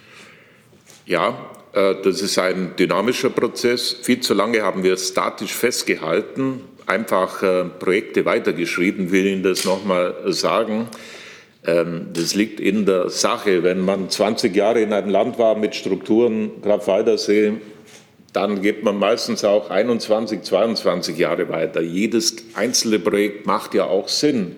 Ja, das ist ein dynamischer Prozess. Viel zu lange haben wir statisch festgehalten, einfach Projekte weitergeschrieben, will Ihnen das nochmal sagen. Das liegt in der Sache. Wenn man 20 Jahre in einem Land war mit Strukturen, Graf-Waldersee, dann geht man meistens auch 21, 22 Jahre weiter. Jedes einzelne Projekt macht ja auch Sinn.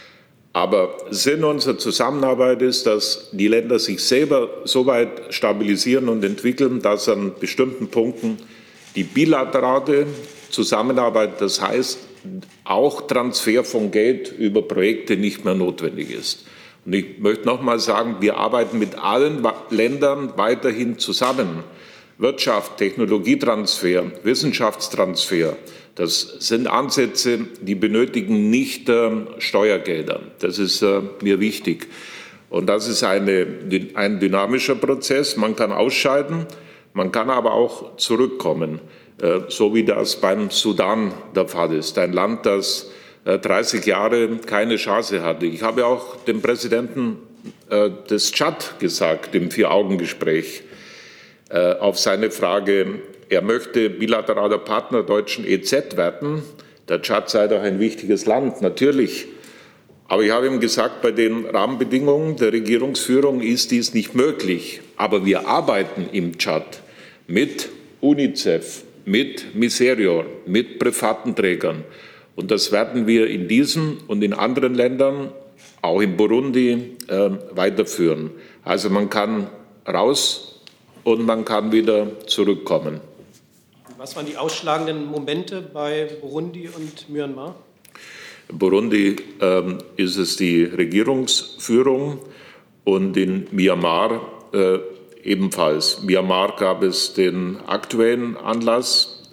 Aber Sinn unserer Zusammenarbeit ist, dass die Länder sich selber so weit stabilisieren und entwickeln, dass an bestimmten Punkten die bilaterale Zusammenarbeit, das heißt auch Transfer von Geld über Projekte, nicht mehr notwendig ist. Und ich möchte noch mal sagen, wir arbeiten mit allen Ländern weiterhin zusammen. Wirtschaft, Technologietransfer, Wissenschaftstransfer, das sind Ansätze, die benötigen nicht Steuergelder. Das ist mir wichtig. Und das ist ein dynamischer Prozess. Man kann ausscheiden, man kann aber auch zurückkommen, so wie das beim Sudan der Fall ist. Ein Land, das 30 Jahre keine Chance hatte. Ich habe auch dem Präsidenten des Tschad gesagt im Vier-Augen-Gespräch auf seine Frage, er möchte bilateraler Partner deutschen EZ werden. Der Tschad sei doch ein wichtiges Land, natürlich. Aber ich habe ihm gesagt, bei den Rahmenbedingungen der Regierungsführung ist dies nicht möglich. Aber wir arbeiten im Tschad mit UNICEF, mit Miserior, mit privaten Trägern. Und das werden wir in diesem und in anderen Ländern, auch in Burundi, weiterführen. Also man kann raus und man kann wieder zurückkommen. Was waren die ausschlagenden Momente bei Burundi und Myanmar? In Burundi ist es die Regierungsführung und in Myanmar ebenfalls. In Myanmar gab es den aktuellen Anlass,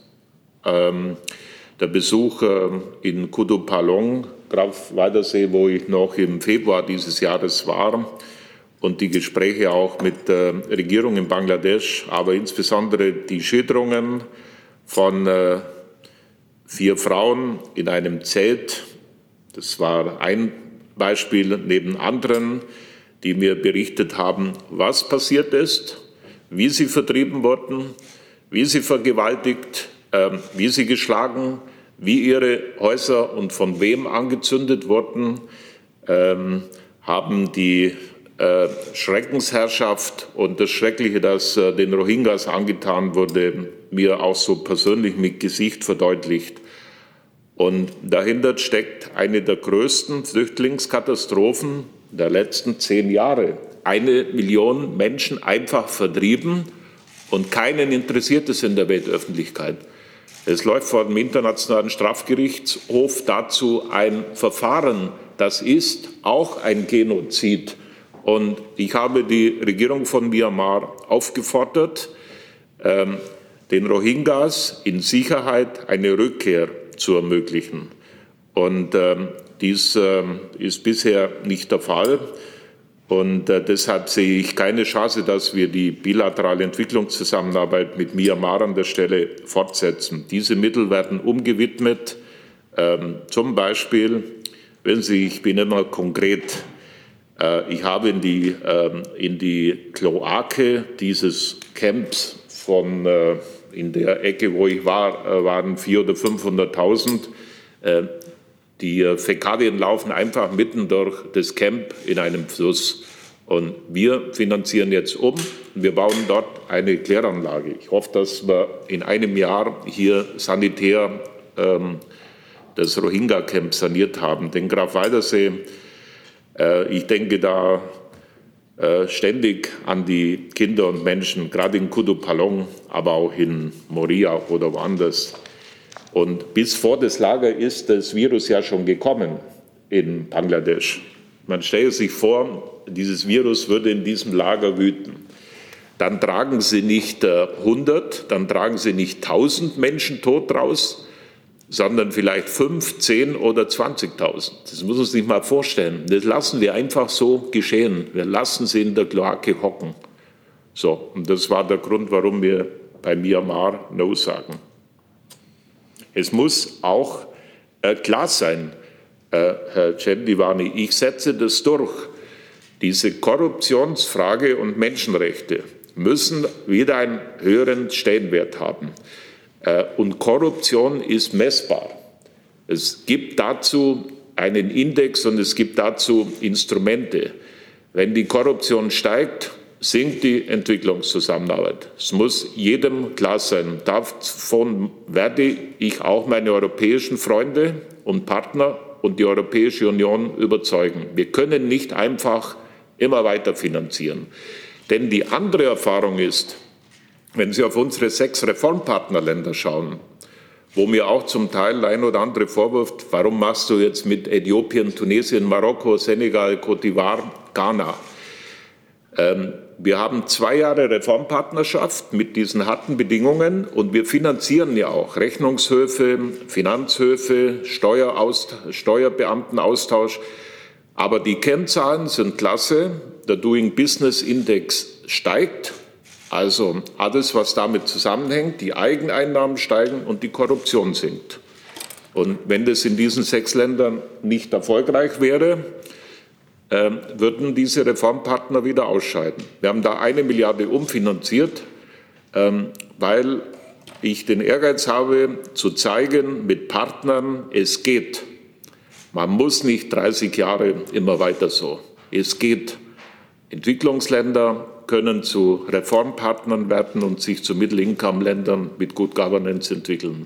der Besuch in Kutupalong, Graf-Waldersee, wo ich noch im Februar dieses Jahres war, und die Gespräche auch mit der Regierung in Bangladesch, aber insbesondere die Schilderungen von 4 Frauen in einem Zelt. Das war ein Beispiel neben anderen, die mir berichtet haben, was passiert ist, wie sie vertrieben wurden, wie sie vergewaltigt, wie sie geschlagen, wie ihre Häuser und von wem angezündet wurden, haben die Schreckensherrschaft und das Schreckliche, das den Rohingyas angetan wurde, mir auch so persönlich mit Gesicht verdeutlicht. Und dahinter steckt eine der größten Flüchtlingskatastrophen der letzten 10 Jahre. 1 Million Menschen einfach vertrieben und keinen interessiert es in der Weltöffentlichkeit. Es läuft vor dem Internationalen Strafgerichtshof dazu ein Verfahren. Das ist auch ein Genozid. Und ich habe die Regierung von Myanmar aufgefordert, den Rohingyas in Sicherheit eine Rückkehr zu ermöglichen. Und dies ist bisher nicht der Fall. Und deshalb sehe ich keine Chance, dass wir die bilaterale Entwicklungszusammenarbeit mit Myanmar an der Stelle fortsetzen. Diese Mittel werden umgewidmet. Zum Beispiel, wenn Sie, ich bin immer konkret, ich habe in die Kloake dieses Camps von in der Ecke, wo ich war, waren 400.000 oder 500.000. Die Fäkalien laufen einfach mitten durch das Camp in einem Fluss. Und wir finanzieren jetzt um. Wir bauen dort eine Kläranlage. Ich hoffe, dass wir in einem Jahr hier sanitär das Rohingya-Camp saniert haben. Den Graf-Waldersee, ich denke da ständig an die Kinder und Menschen, gerade in Kutupalong, aber auch in Moria oder woanders. Und bis vor das Lager ist das Virus ja schon gekommen in Bangladesch. Man stellt sich vor, dieses Virus würde in diesem Lager wüten. Dann tragen Sie nicht 100, dann tragen Sie nicht 1000 Menschen tot raus, sondern vielleicht 5, 10 oder 20.000. Das muss man sich mal vorstellen. Das lassen wir einfach so geschehen. Wir lassen sie in der Kloake hocken. So, und das war der Grund, warum wir bei Myanmar No sagen. Es muss auch klar sein, Herr Centilivani, ich setze das durch. Diese Korruptionsfrage und Menschenrechte müssen wieder einen höheren Stellenwert haben. Und Korruption ist messbar. Es gibt dazu einen Index und es gibt dazu Instrumente. Wenn die Korruption steigt, sinkt die Entwicklungszusammenarbeit. Es muss jedem klar sein. Davon werde ich auch meine europäischen Freunde und Partner und die Europäische Union überzeugen. Wir können nicht einfach immer weiter finanzieren. Denn die andere Erfahrung ist, wenn Sie auf unsere 6 Reformpartnerländer schauen, wo mir auch zum Teil ein oder andere vorwirft, warum machst du jetzt mit Äthiopien, Tunesien, Marokko, Senegal, Côte d'Ivoire, Ghana? Wir haben 2 Jahre Reformpartnerschaft mit diesen harten Bedingungen und wir finanzieren ja auch Rechnungshöfe, Finanzhöfe, Steuerbeamtenaustausch. Aber die Kennzahlen sind klasse. Der Doing Business Index steigt. Also alles, was damit zusammenhängt, die Eigeneinnahmen steigen und die Korruption sinkt. Und wenn das in diesen 6 Ländern nicht erfolgreich wäre, würden diese Reformpartner wieder ausscheiden. Wir haben da 1 Milliarde umfinanziert, weil ich den Ehrgeiz habe, zu zeigen mit Partnern, es geht. Man muss nicht 30 Jahre immer weiter so. Es geht. Entwicklungsländer können zu Reformpartnern werden und sich zu Middle-Income-Ländern mit Good Governance entwickeln.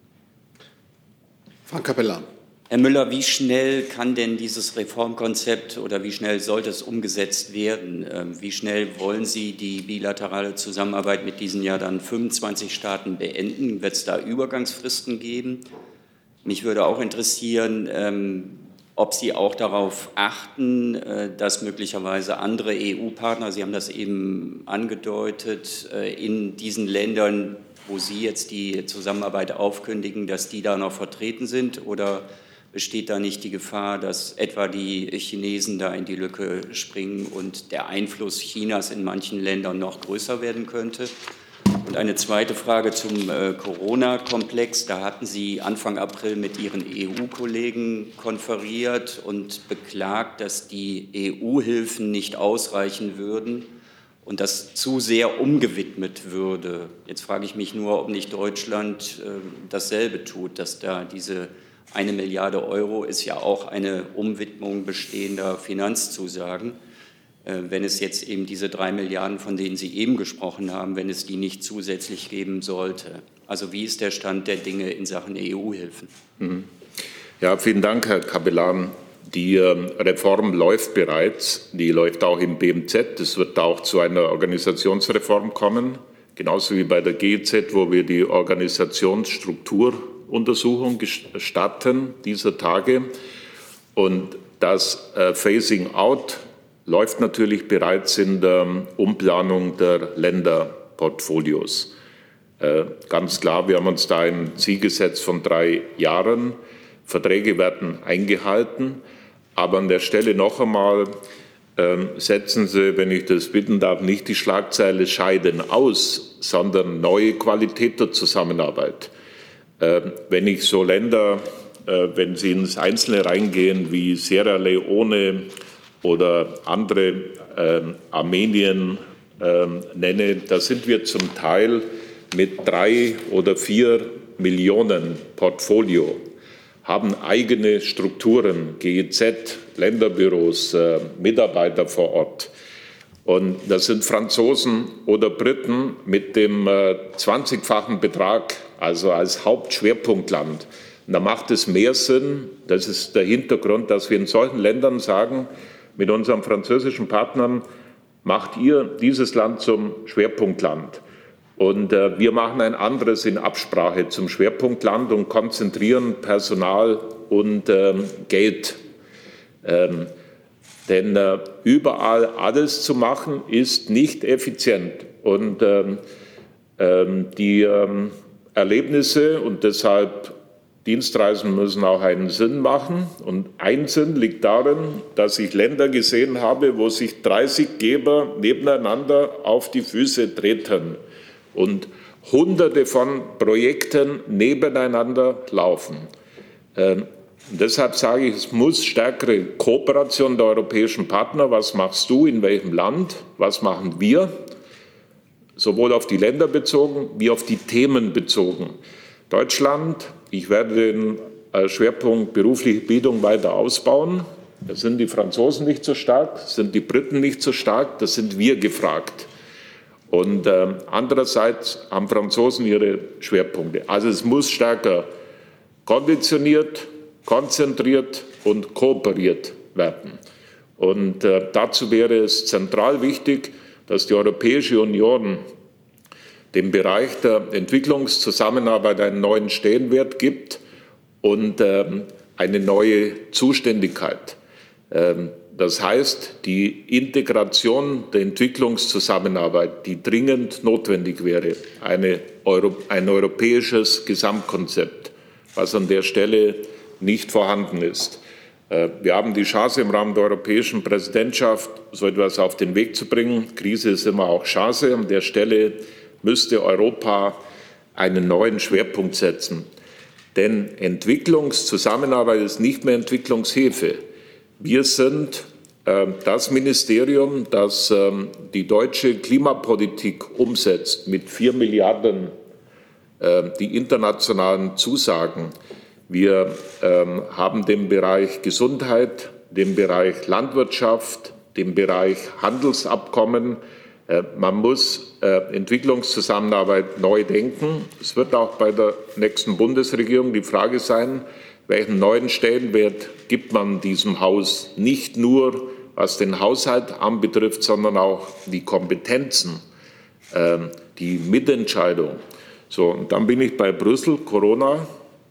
Frank Capellan. Herr Müller, wie schnell kann denn dieses Reformkonzept oder wie schnell sollte es umgesetzt werden? Wie schnell wollen Sie die bilaterale Zusammenarbeit mit diesen ja dann 25 Staaten beenden? Wird es da Übergangsfristen geben? Mich würde auch interessieren, ob Sie auch darauf achten, dass möglicherweise andere EU-Partner, Sie haben das eben angedeutet, in diesen Ländern, wo Sie jetzt die Zusammenarbeit aufkündigen, dass die da noch vertreten sind? Oder besteht da nicht die Gefahr, dass etwa die Chinesen da in die Lücke springen und der Einfluss Chinas in manchen Ländern noch größer werden könnte? Und eine zweite Frage zum Corona-Komplex. Da hatten Sie Anfang April mit Ihren EU-Kollegen konferiert und beklagt, dass die EU-Hilfen nicht ausreichen würden und das zu sehr umgewidmet würde. Jetzt frage ich mich nur, ob nicht Deutschland dasselbe tut, dass da diese 1 Milliarde Euro ist ja auch eine Umwidmung bestehender Finanzzusagen. Wenn es jetzt eben diese 3 Milliarden, von denen Sie eben gesprochen haben, wenn es die nicht zusätzlich geben sollte. Also wie ist der Stand der Dinge in Sachen EU-Hilfen? Ja, vielen Dank, Herr Capellan. Die Reform läuft bereits. Die läuft auch im BMZ. Es wird auch zu einer Organisationsreform kommen, genauso wie bei der GEZ, wo wir die Organisationsstrukturuntersuchung starten dieser Tage. Und das Phasing Out läuft natürlich bereits in der Umplanung der Länderportfolios. Ganz klar, wir haben uns da ein Ziel gesetzt von 3 Jahren. Verträge werden eingehalten. Aber an der Stelle noch einmal, setzen Sie, wenn ich das bitten darf, nicht die Schlagzeile scheiden aus, sondern neue Qualität der Zusammenarbeit. Wenn ich so Länder, wenn Sie ins Einzelne reingehen, wie Sierra Leone oder andere Armenien nenne, da sind wir zum Teil mit 3 oder 4 Millionen Portfolio, haben eigene Strukturen, GEZ, Länderbüros, Mitarbeiter vor Ort. Und das sind Franzosen oder Briten mit dem 20-fachen Betrag, also als Hauptschwerpunktland. Und da macht es mehr Sinn, das ist der Hintergrund, dass wir in solchen Ländern sagen, mit unseren französischen Partnern, macht ihr dieses Land zum Schwerpunktland. Und wir machen ein anderes in Absprache zum Schwerpunktland und konzentrieren Personal und Geld. Denn überall alles zu machen, ist nicht effizient. Und die Erlebnisse und deshalb Dienstreisen müssen auch einen Sinn machen. Und ein Sinn liegt darin, dass ich Länder gesehen habe, wo sich 30 Geber nebeneinander auf die Füße treten und Hunderte von Projekten nebeneinander laufen. Deshalb sage ich, es muss stärkere Kooperation der europäischen Partner. Was machst du in welchem Land? Was machen wir? Sowohl auf die Länder bezogen wie auf die Themen bezogen. Deutschland, ich werde den Schwerpunkt berufliche Bildung weiter ausbauen. Da sind die Franzosen nicht so stark, sind die Briten nicht so stark, da sind wir gefragt. Und andererseits haben Franzosen ihre Schwerpunkte. Also es muss stärker konditioniert, konzentriert und kooperiert werden. Und dazu wäre es zentral wichtig, dass die Europäische Union dem Bereich der Entwicklungszusammenarbeit einen neuen Stellenwert gibt und eine neue Zuständigkeit. Das heißt, die Integration der Entwicklungszusammenarbeit, die dringend notwendig wäre, ein europäisches Gesamtkonzept, was an der Stelle nicht vorhanden ist. Wir haben die Chance, im Rahmen der europäischen Präsidentschaft so etwas auf den Weg zu bringen. Krise ist immer auch Chance. An der Stelle müsste Europa einen neuen Schwerpunkt setzen. Denn Entwicklungszusammenarbeit ist nicht mehr Entwicklungshilfe. Wir sind das Ministerium, das die deutsche Klimapolitik umsetzt mit 4 Milliarden, die internationalen Zusagen. Wir haben den Bereich Gesundheit, den Bereich Landwirtschaft, den Bereich Handelsabkommen. Man muss Entwicklungszusammenarbeit neu denken. Es wird auch bei der nächsten Bundesregierung die Frage sein, welchen neuen Stellenwert gibt man diesem Haus, nicht nur was den Haushalt anbetrifft, sondern auch die Kompetenzen, die Mitentscheidung. So, und dann bin ich bei Brüssel, Corona.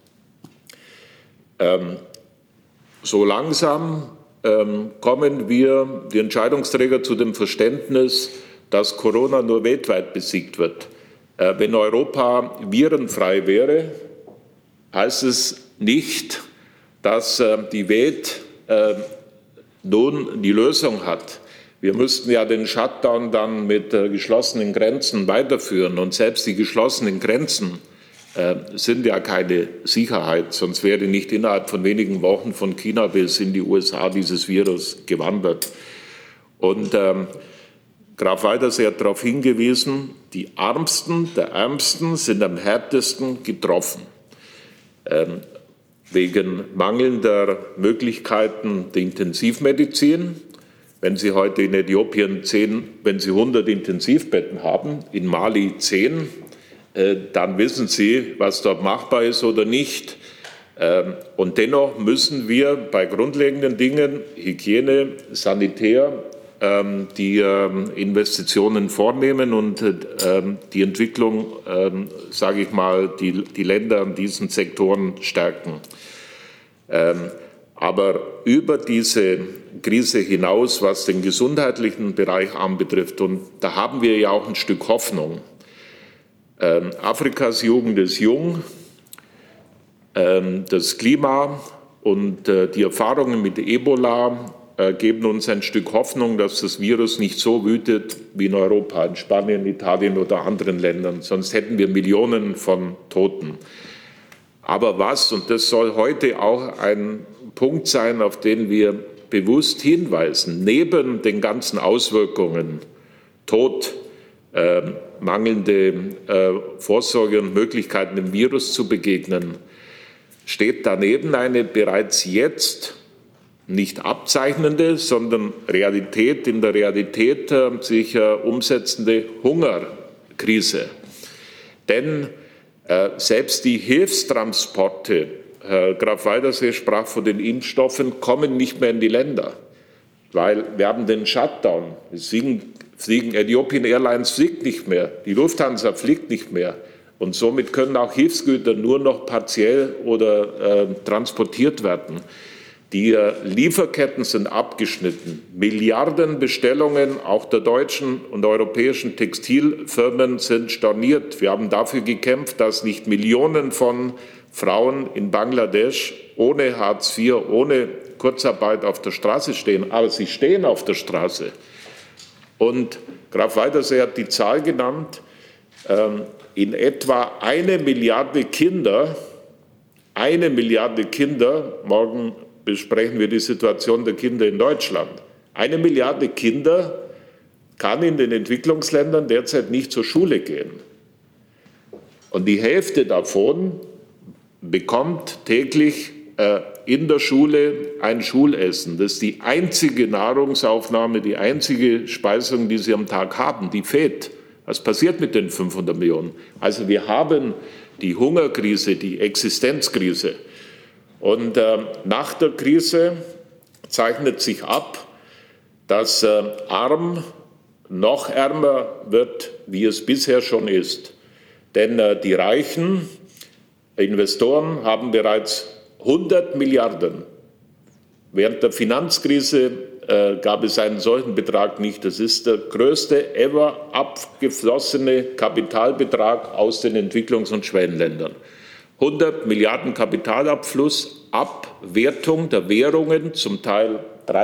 So langsam kommen wir, die Entscheidungsträger, zu dem Verständnis, dass Corona nur weltweit besiegt wird. Wenn Europa virenfrei wäre, heißt es nicht, dass die Welt nun die Lösung hat. Wir müssten ja den Shutdown dann mit geschlossenen Grenzen weiterführen. Und selbst die geschlossenen Grenzen sind ja keine Sicherheit. Sonst wäre nicht innerhalb von wenigen Wochen von China bis in die USA dieses Virus gewandert. Und Graf Waldersee hat darauf hingewiesen, die Armsten der Ärmsten sind am härtesten getroffen. Wegen mangelnder Möglichkeiten der Intensivmedizin. Wenn Sie heute in Äthiopien 100 Intensivbetten haben, in Mali 10, dann wissen Sie, was dort machbar ist oder nicht. Und dennoch müssen wir bei grundlegenden Dingen, Hygiene, Sanitär, die Investitionen vornehmen und die Entwicklung, sage ich mal, die Länder in diesen Sektoren stärken. Aber über diese Krise hinaus, was den gesundheitlichen Bereich anbetrifft, und da haben wir ja auch ein Stück Hoffnung. Afrikas Jugend ist jung, das Klima und die Erfahrungen mit Ebola geben uns ein Stück Hoffnung, dass das Virus nicht so wütet wie in Europa, in Spanien, Italien oder anderen Ländern. Sonst hätten wir Millionen von Toten. Aber was, und das soll heute auch ein Punkt sein, auf den wir bewusst hinweisen, neben den ganzen Auswirkungen, Tod, mangelnde Vorsorge und Möglichkeiten, dem Virus zu begegnen, steht daneben eine bereits jetzt nicht abzeichnende, sondern Realität, in der Realität sich umsetzende Hungerkrise. Denn selbst die Hilfstransporte, Herr Graf Waldersee sprach von den Impfstoffen, kommen nicht mehr in die Länder, weil wir haben den Shutdown. Ethiopian Airlines fliegt nicht mehr, die Lufthansa fliegt nicht mehr. Und somit können auch Hilfsgüter nur noch partiell oder transportiert werden. Die Lieferketten sind abgeschnitten. Milliarden Bestellungen auch der deutschen und europäischen Textilfirmen sind storniert. Wir haben dafür gekämpft, dass nicht Millionen von Frauen in Bangladesch ohne Hartz IV, ohne Kurzarbeit auf der Straße stehen. Aber sie stehen auf der Straße. Und Graf Waldersee hat die Zahl genannt, in etwa 1 Milliarde Kinder 1 Milliarde Kinder, morgen besprechen wir die Situation der Kinder in Deutschland. 1 Milliarde Kinder kann in den Entwicklungsländern derzeit nicht zur Schule gehen. Und die Hälfte davon bekommt täglich in der Schule ein Schulessen. Das ist die einzige Nahrungsaufnahme, die einzige Speisung, die sie am Tag haben, die fehlt. Was passiert mit den 500 Millionen? Also wir haben die Hungerkrise, die Existenzkrise. Und nach der Krise zeichnet sich ab, dass arm noch ärmer wird, wie es bisher schon ist. Denn die reichen Investoren haben bereits 100 Milliarden. Während der Finanzkrise gab es einen solchen Betrag nicht. Das ist der größte ever abgeflossene Kapitalbetrag aus den Entwicklungs- und Schwellenländern. 100 Milliarden Kapitalabfluss, Abwertung der Währungen, zum Teil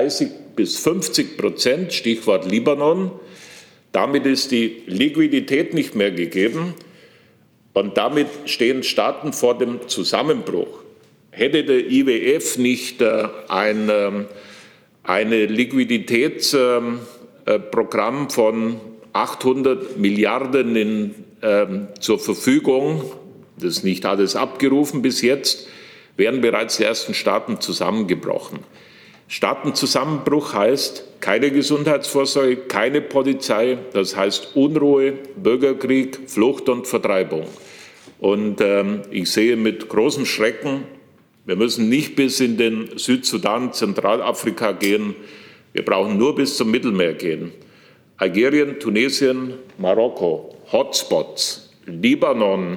30-50%, Stichwort Libanon. Damit ist die Liquidität nicht mehr gegeben und damit stehen Staaten vor dem Zusammenbruch. Hätte der IWF nicht ein Liquiditätsprogramm von 800 Milliarden zur Verfügung, das ist nicht alles abgerufen bis jetzt, wären bereits die ersten Staaten zusammengebrochen. Staatenzusammenbruch heißt keine Gesundheitsvorsorge, keine Polizei, das heißt Unruhe, Bürgerkrieg, Flucht und Vertreibung. Und ich sehe mit großem Schrecken, wir müssen nicht bis in den Südsudan, Zentralafrika gehen, wir brauchen nur bis zum Mittelmeer gehen. Algerien, Tunesien, Marokko, Hotspots, Libanon,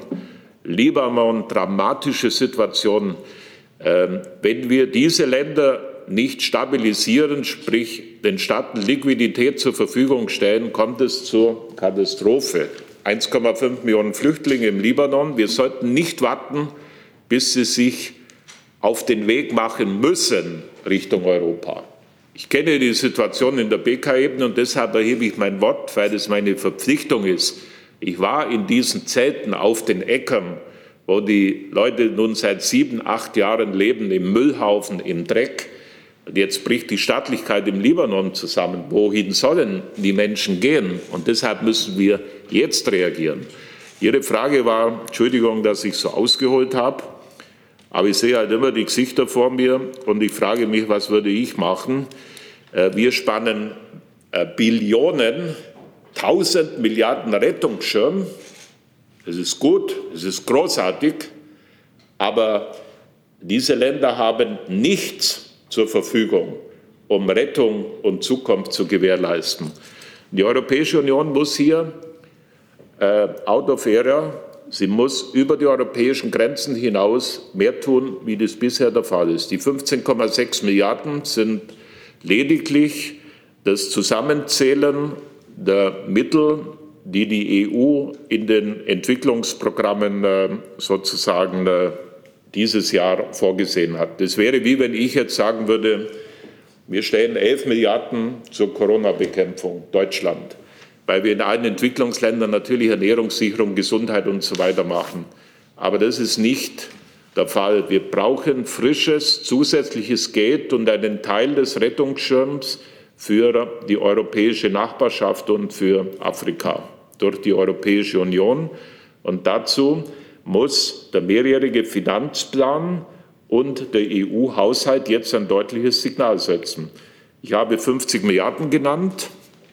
dramatische Situation. Wenn wir diese Länder nicht stabilisieren, sprich den Staaten Liquidität zur Verfügung stellen, kommt es zur Katastrophe. 1,5 Millionen Flüchtlinge im Libanon. Wir sollten nicht warten, bis sie sich auf den Weg machen müssen Richtung Europa. Ich kenne die Situation in der BK-Ebene und deshalb erhebe ich mein Wort, weil es meine Verpflichtung ist. Ich war in diesen Zelten auf den Äckern, wo die Leute nun seit 7, 8 Jahren leben, im Müllhaufen, im Dreck. Und jetzt bricht die Staatlichkeit im Libanon zusammen. Wohin sollen die Menschen gehen? Und deshalb müssen wir jetzt reagieren. Ihre Frage war, Entschuldigung, dass ich so ausgeholt habe, aber ich sehe halt immer die Gesichter vor mir und ich frage mich, was würde ich machen? Wir spannen Billionen, 1000 Milliarden Rettungsschirm. Das ist gut, das ist großartig, aber diese Länder haben nichts zur Verfügung, um Rettung und Zukunft zu gewährleisten. Die Europäische Union muss hier out of area, sie muss über die europäischen Grenzen hinaus mehr tun, wie das bisher der Fall ist. Die 15,6 Milliarden sind lediglich das Zusammenzählen der Mittel, die die EU in den Entwicklungsprogrammen sozusagen dieses Jahr vorgesehen hat. Das wäre wie wenn ich jetzt sagen würde, wir stellen 11 Milliarden zur Corona-Bekämpfung Deutschland, weil wir in allen Entwicklungsländern natürlich Ernährungssicherung, Gesundheit und so weiter machen. Aber das ist nicht der Fall. Wir brauchen frisches, zusätzliches Geld und einen Teil des Rettungsschirms für die europäische Nachbarschaft und für Afrika durch die Europäische Union. Und dazu muss der mehrjährige Finanzplan und der EU-Haushalt jetzt ein deutliches Signal setzen. Ich habe 50 Milliarden genannt.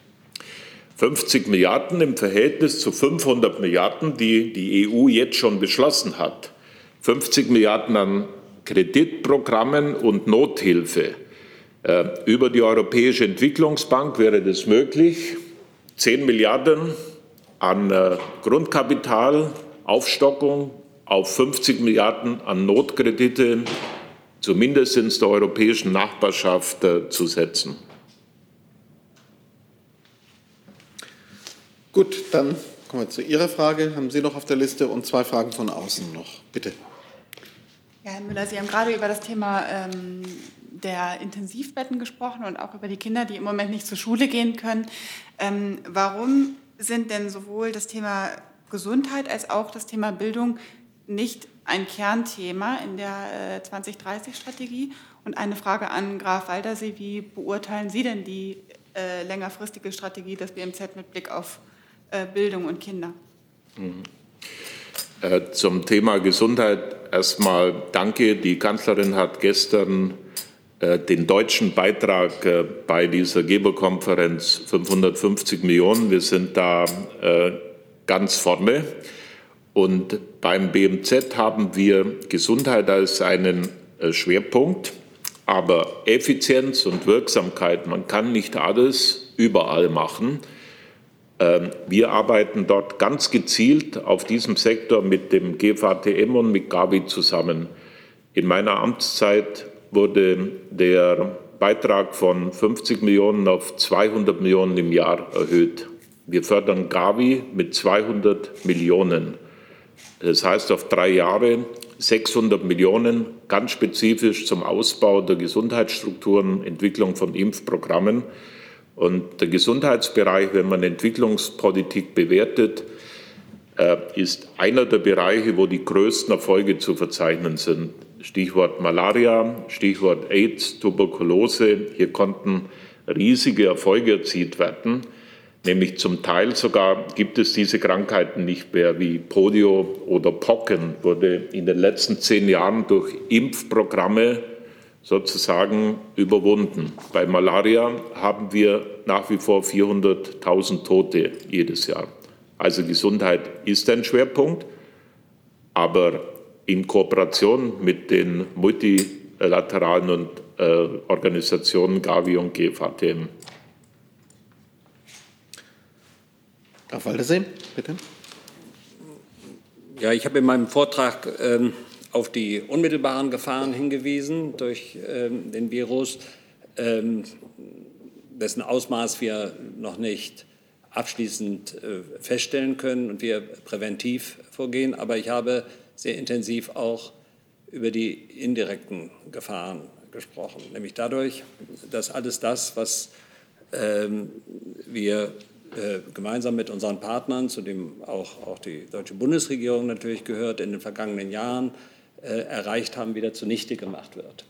50 Milliarden im Verhältnis zu 500 Milliarden, die die EU jetzt schon beschlossen hat. 50 Milliarden an Kreditprogrammen und Nothilfe. Über die Europäische Entwicklungsbank wäre das möglich. 10 Milliarden an Grundkapital, Aufstockung auf 50 Milliarden an Notkredite, zumindest in der europäischen Nachbarschaft zu setzen. Gut, dann kommen wir zu Ihrer Frage. Haben Sie noch auf der Liste und 2 Fragen von außen noch. Bitte. Ja, Herr Müller, Sie haben gerade über das Thema der Intensivbetten gesprochen und auch über die Kinder, die im Moment nicht zur Schule gehen können. Warum sind denn sowohl das Thema Gesundheit als auch das Thema Bildung nicht ein Kernthema in der 2030-Strategie. Und eine Frage an Graf Waldersee: Wie beurteilen Sie denn die längerfristige Strategie des BMZ mit Blick auf Bildung und Kinder? Zum Thema Gesundheit erstmal danke. Die Kanzlerin hat gestern den deutschen Beitrag bei dieser Geberkonferenz 550 Millionen. Wir sind da ganz vorne. Und beim BMZ haben wir Gesundheit als einen Schwerpunkt, aber Effizienz und Wirksamkeit, man kann nicht alles überall machen. Wir arbeiten dort ganz gezielt auf diesem Sektor mit dem GVTM und mit Gavi zusammen. In meiner Amtszeit wurde der Beitrag von 50 Millionen auf 200 Millionen im Jahr erhöht. Wir fördern Gavi mit 200 Millionen. Das heißt, auf 3 Jahre 600 Millionen, ganz spezifisch zum Ausbau der Gesundheitsstrukturen, Entwicklung von Impfprogrammen. Und der Gesundheitsbereich, wenn man Entwicklungspolitik bewertet, ist einer der Bereiche, wo die größten Erfolge zu verzeichnen sind. Stichwort Malaria, Stichwort AIDS, Tuberkulose. Hier konnten riesige Erfolge erzielt werden. Nämlich zum Teil sogar gibt es diese Krankheiten nicht mehr, wie Polio oder Pocken, wurde in den letzten 10 Jahren durch Impfprogramme sozusagen überwunden. Bei Malaria haben wir nach wie vor 400.000 Tote jedes Jahr. Also Gesundheit ist ein Schwerpunkt, aber in Kooperation mit den multilateralen Organisationen Gavi und GVTM. Graf Waldersee, bitte. Ja, ich habe in meinem Vortrag auf die unmittelbaren Gefahren hingewiesen durch den Virus, dessen Ausmaß wir noch nicht abschließend feststellen können und wir präventiv vorgehen. Aber ich habe sehr intensiv auch über die indirekten Gefahren gesprochen, nämlich dadurch, dass alles das, was wir gemeinsam mit unseren Partnern, zu dem auch die deutsche Bundesregierung natürlich gehört, in den vergangenen Jahren erreicht haben, wieder zunichte gemacht wird.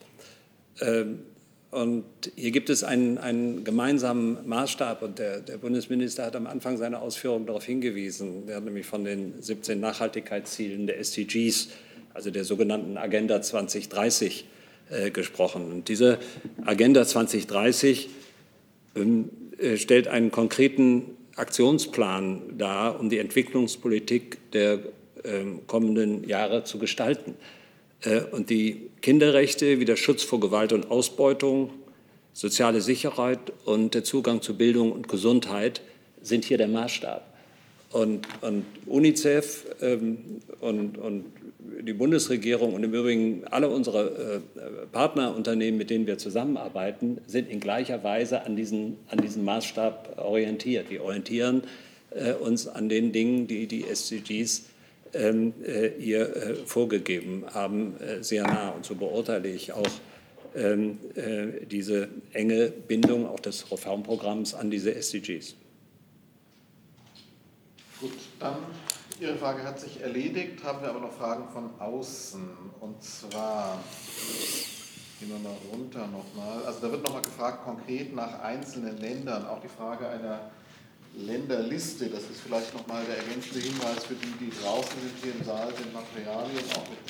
Und hier gibt es einen gemeinsamen Maßstab, und der Bundesminister hat am Anfang seiner Ausführungen darauf hingewiesen. Er hat nämlich von den 17 Nachhaltigkeitszielen der SDGs, also der sogenannten Agenda 2030, gesprochen. Und diese Agenda 2030 stellt einen konkreten Aktionsplan dar, um die Entwicklungspolitik der kommenden Jahre zu gestalten. Und die Kinderrechte wie der Schutz vor Gewalt und Ausbeutung, soziale Sicherheit und der Zugang zu Bildung und Gesundheit sind hier der Maßstab. Und UNICEF und die Bundesregierung und im Übrigen alle unsere Partnerunternehmen, mit denen wir zusammenarbeiten, sind in gleicher Weise an diesem Maßstab orientiert. Wir orientieren uns an den Dingen, die die SDGs ihr vorgegeben haben, sehr nah. Und so beurteile ich auch diese enge Bindung auch des Reformprogramms an diese SDGs. Gut, dann Ihre Frage hat sich erledigt, haben wir aber noch Fragen von außen. Und zwar, gehen wir mal runter nochmal. Also da wird nochmal gefragt, konkret nach einzelnen Ländern. Auch die Frage einer Länderliste, das ist vielleicht nochmal der ergänzende Hinweis für die draußen sind, hier im Saal sind Materialien auch mit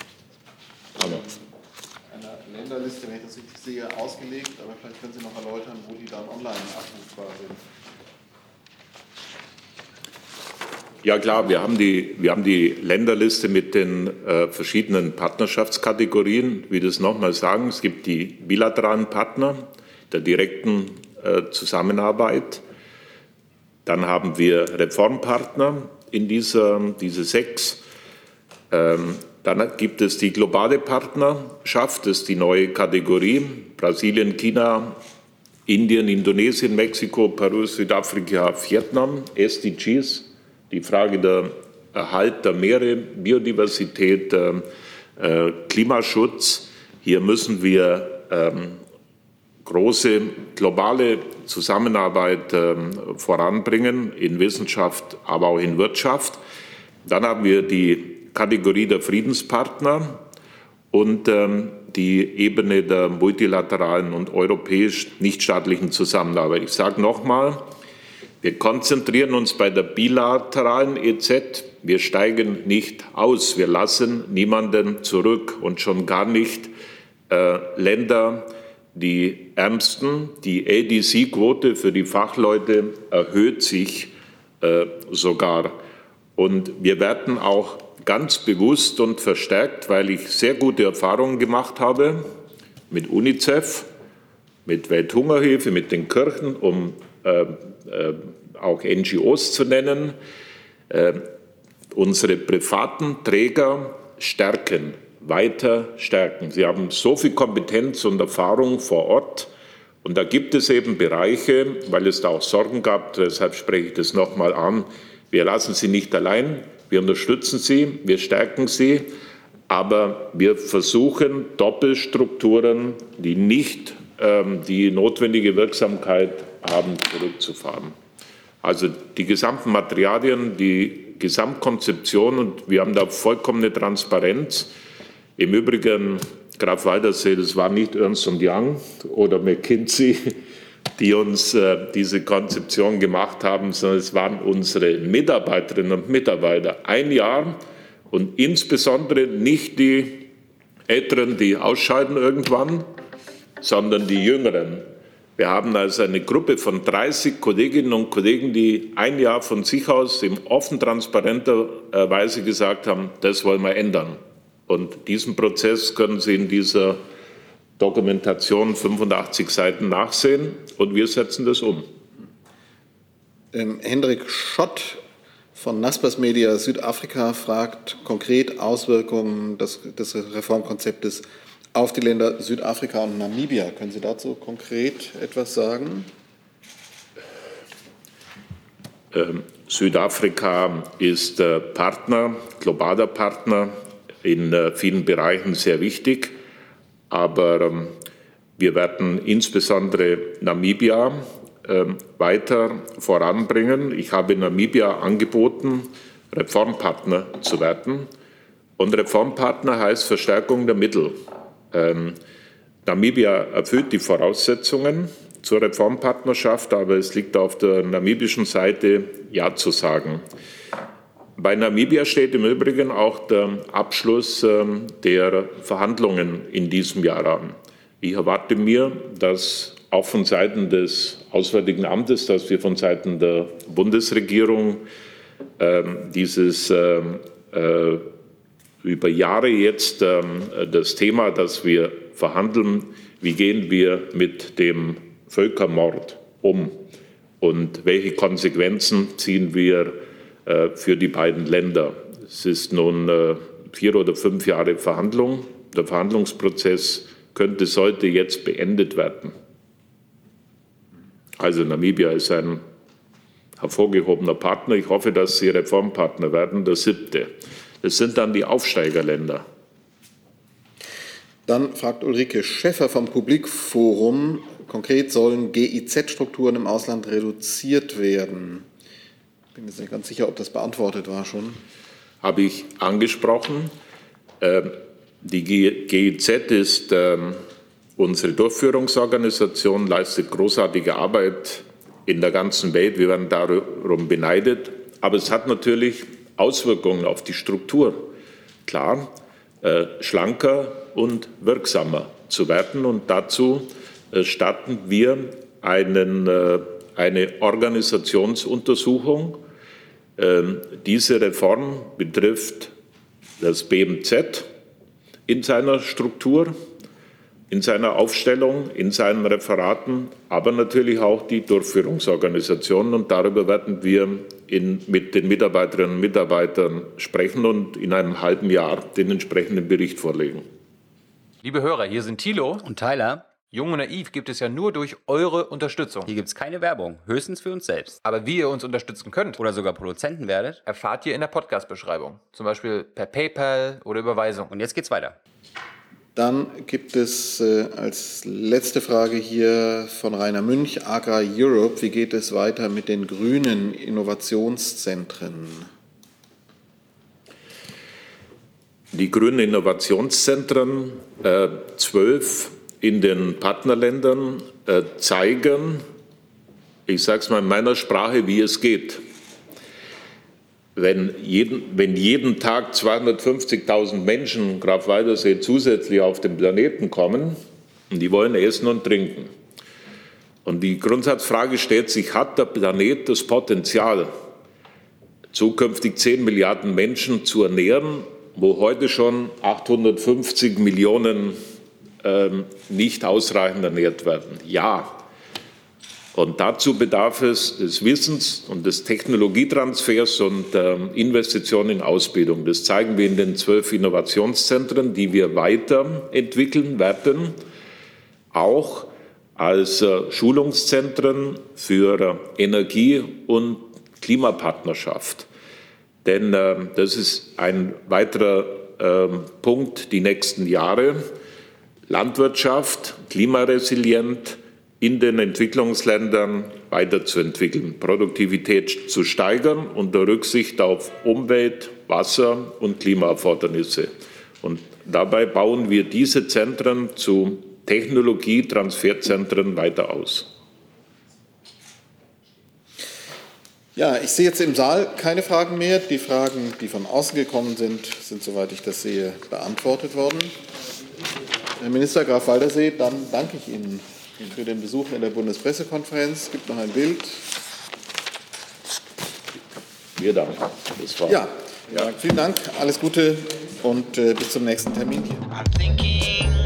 einer Länderliste, wenn ich das richtig sehe, ausgelegt. Aber vielleicht können Sie noch erläutern, wo die dann online abrufbar sind. Ja klar, wir haben die Länderliste mit den verschiedenen Partnerschaftskategorien. Wie das nochmal sagen, es gibt die bilateralen Partner der direkten Zusammenarbeit. Dann haben wir Reformpartner in diese 6. Dann gibt es die globale Partnerschaft, das ist die neue Kategorie. Brasilien, China, Indien, Indonesien, Mexiko, Peru, Südafrika, Vietnam, SDGs. Die Frage der Erhalt der Meere, Biodiversität, Klimaschutz. Hier müssen wir große globale Zusammenarbeit voranbringen, in Wissenschaft, aber auch in Wirtschaft. Dann haben wir die Kategorie der Friedenspartner und die Ebene der multilateralen und europäisch nichtstaatlichen Zusammenarbeit. Ich sage nochmal, wir konzentrieren uns bei der bilateralen EZ. Wir steigen nicht aus. Wir lassen niemanden zurück und schon gar nicht Länder, die ärmsten. Die ADC-Quote für die Fachleute erhöht sich sogar. Und wir werden auch ganz bewusst und verstärkt, weil ich sehr gute Erfahrungen gemacht habe mit UNICEF, mit Welthungerhilfe, mit den Kirchen, um auch NGOs zu nennen, unsere privaten Träger stärken, weiter stärken. Sie haben so viel Kompetenz und Erfahrung vor Ort. Und da gibt es eben Bereiche, weil es da auch Sorgen gab, deshalb spreche ich das nochmal an. Wir lassen sie nicht allein, wir unterstützen sie, wir stärken sie, aber wir versuchen Doppelstrukturen, die nicht die notwendige Wirksamkeit haben, zurückzufahren. Also die gesamten Materialien, die Gesamtkonzeption, und wir haben da vollkommene Transparenz. Im Übrigen, Graf Waldersee, das war nicht Ernst & Young oder McKinsey, die uns diese Konzeption gemacht haben, sondern es waren unsere Mitarbeiterinnen und Mitarbeiter. Ein Jahr und insbesondere nicht die Älteren, die ausscheiden irgendwann, sondern die Jüngeren. Wir haben also eine Gruppe von 30 Kolleginnen und Kollegen, die ein Jahr von sich aus in offen transparenter Weise gesagt haben, das wollen wir ändern. Und diesen Prozess können Sie in dieser Dokumentation 85 Seiten nachsehen und wir setzen das um. Hendrik Schott von Naspers Media Südafrika fragt konkret Auswirkungen des Reformkonzeptes auf die Länder Südafrika und Namibia. Können Sie dazu konkret etwas sagen? Südafrika ist Partner, globaler Partner, in vielen Bereichen sehr wichtig. Aber wir werden insbesondere Namibia weiter voranbringen. Ich habe Namibia angeboten, Reformpartner zu werden. Und Reformpartner heißt Verstärkung der Mittel. Namibia erfüllt die Voraussetzungen zur Reformpartnerschaft, aber es liegt auf der namibischen Seite, Ja zu sagen. Bei Namibia steht im Übrigen auch der Abschluss der Verhandlungen in diesem Jahr an. Ich erwarte mir, dass auch von Seiten des Auswärtigen Amtes, dass wir von Seiten der Bundesregierung dieses über Jahre jetzt das Thema, dass wir verhandeln, wie gehen wir mit dem Völkermord um und welche Konsequenzen ziehen wir für die beiden Länder. Es ist nun 4 oder 5 Jahre Verhandlung. Der Verhandlungsprozess sollte jetzt beendet werden. Also Namibia ist ein hervorgehobener Partner. Ich hoffe, dass sie Reformpartner werden, der 7. Das sind dann die Aufsteigerländer. Dann fragt Ulrike Schäffer vom Publikforum, konkret sollen GIZ-Strukturen im Ausland reduziert werden. Ich bin jetzt nicht ganz sicher, ob das beantwortet war schon. Habe ich angesprochen. Die GIZ ist unsere Durchführungsorganisation, leistet großartige Arbeit in der ganzen Welt. Wir werden darum beneidet. Aber es hat natürlich Auswirkungen auf die Struktur. Klar, schlanker und wirksamer zu werden. Und dazu starten wir eine Organisationsuntersuchung. Diese Reform betrifft das BMZ in seiner Struktur, in seiner Aufstellung, in seinen Referaten, aber natürlich auch die Durchführungsorganisationen. Und darüber werden wir mit den Mitarbeiterinnen und Mitarbeitern sprechen und in einem halben Jahr den entsprechenden Bericht vorlegen. Liebe Hörer, hier sind Thilo und Tyler. Jung und Naiv gibt es ja nur durch eure Unterstützung. Hier gibt es keine Werbung, höchstens für uns selbst. Aber wie ihr uns unterstützen könnt oder sogar Produzenten werdet, erfahrt ihr in der Podcast-Beschreibung. Zum Beispiel per PayPal oder Überweisung. Und jetzt geht's weiter. Dann gibt es als letzte Frage hier von Rainer Münch, Agrar Europe. Wie geht es weiter mit den grünen Innovationszentren? die grünen Innovationszentren, 12 in den Partnerländern, zeigen, ich sage es mal in meiner Sprache, wie es geht. Wenn jeden Tag 250.000 Menschen Graf-Waldersee zusätzlich auf den Planeten kommen, und die wollen essen und trinken. Und die Grundsatzfrage stellt sich, hat der Planet das Potenzial, zukünftig 10 Milliarden Menschen zu ernähren, wo heute schon 850 Millionen nicht ausreichend ernährt werden? Ja. Und dazu bedarf es des Wissens und des Technologietransfers und Investitionen in Ausbildung. Das zeigen wir in den 12 Innovationszentren, die wir weiterentwickeln werden, auch als Schulungszentren für Energie- und Klimapartnerschaft. Denn das ist ein weiterer Punkt die nächsten Jahre. Landwirtschaft, klimaresilient in den Entwicklungsländern weiterzuentwickeln, Produktivität zu steigern unter Rücksicht auf Umwelt-, Wasser- und Klimaerfordernisse. Und dabei bauen wir diese Zentren zu Technologietransferzentren weiter aus. Ja, ich sehe jetzt im Saal keine Fragen mehr. Die Fragen, die von außen gekommen sind, sind, soweit ich das sehe, beantwortet worden. Herr Minister Graf Waldersee, dann danke ich Ihnen für den Besuch in der Bundespressekonferenz. Es gibt noch ein Bild. Wir danken. Das war ja, vielen Dank, alles Gute und bis zum nächsten Termin hier.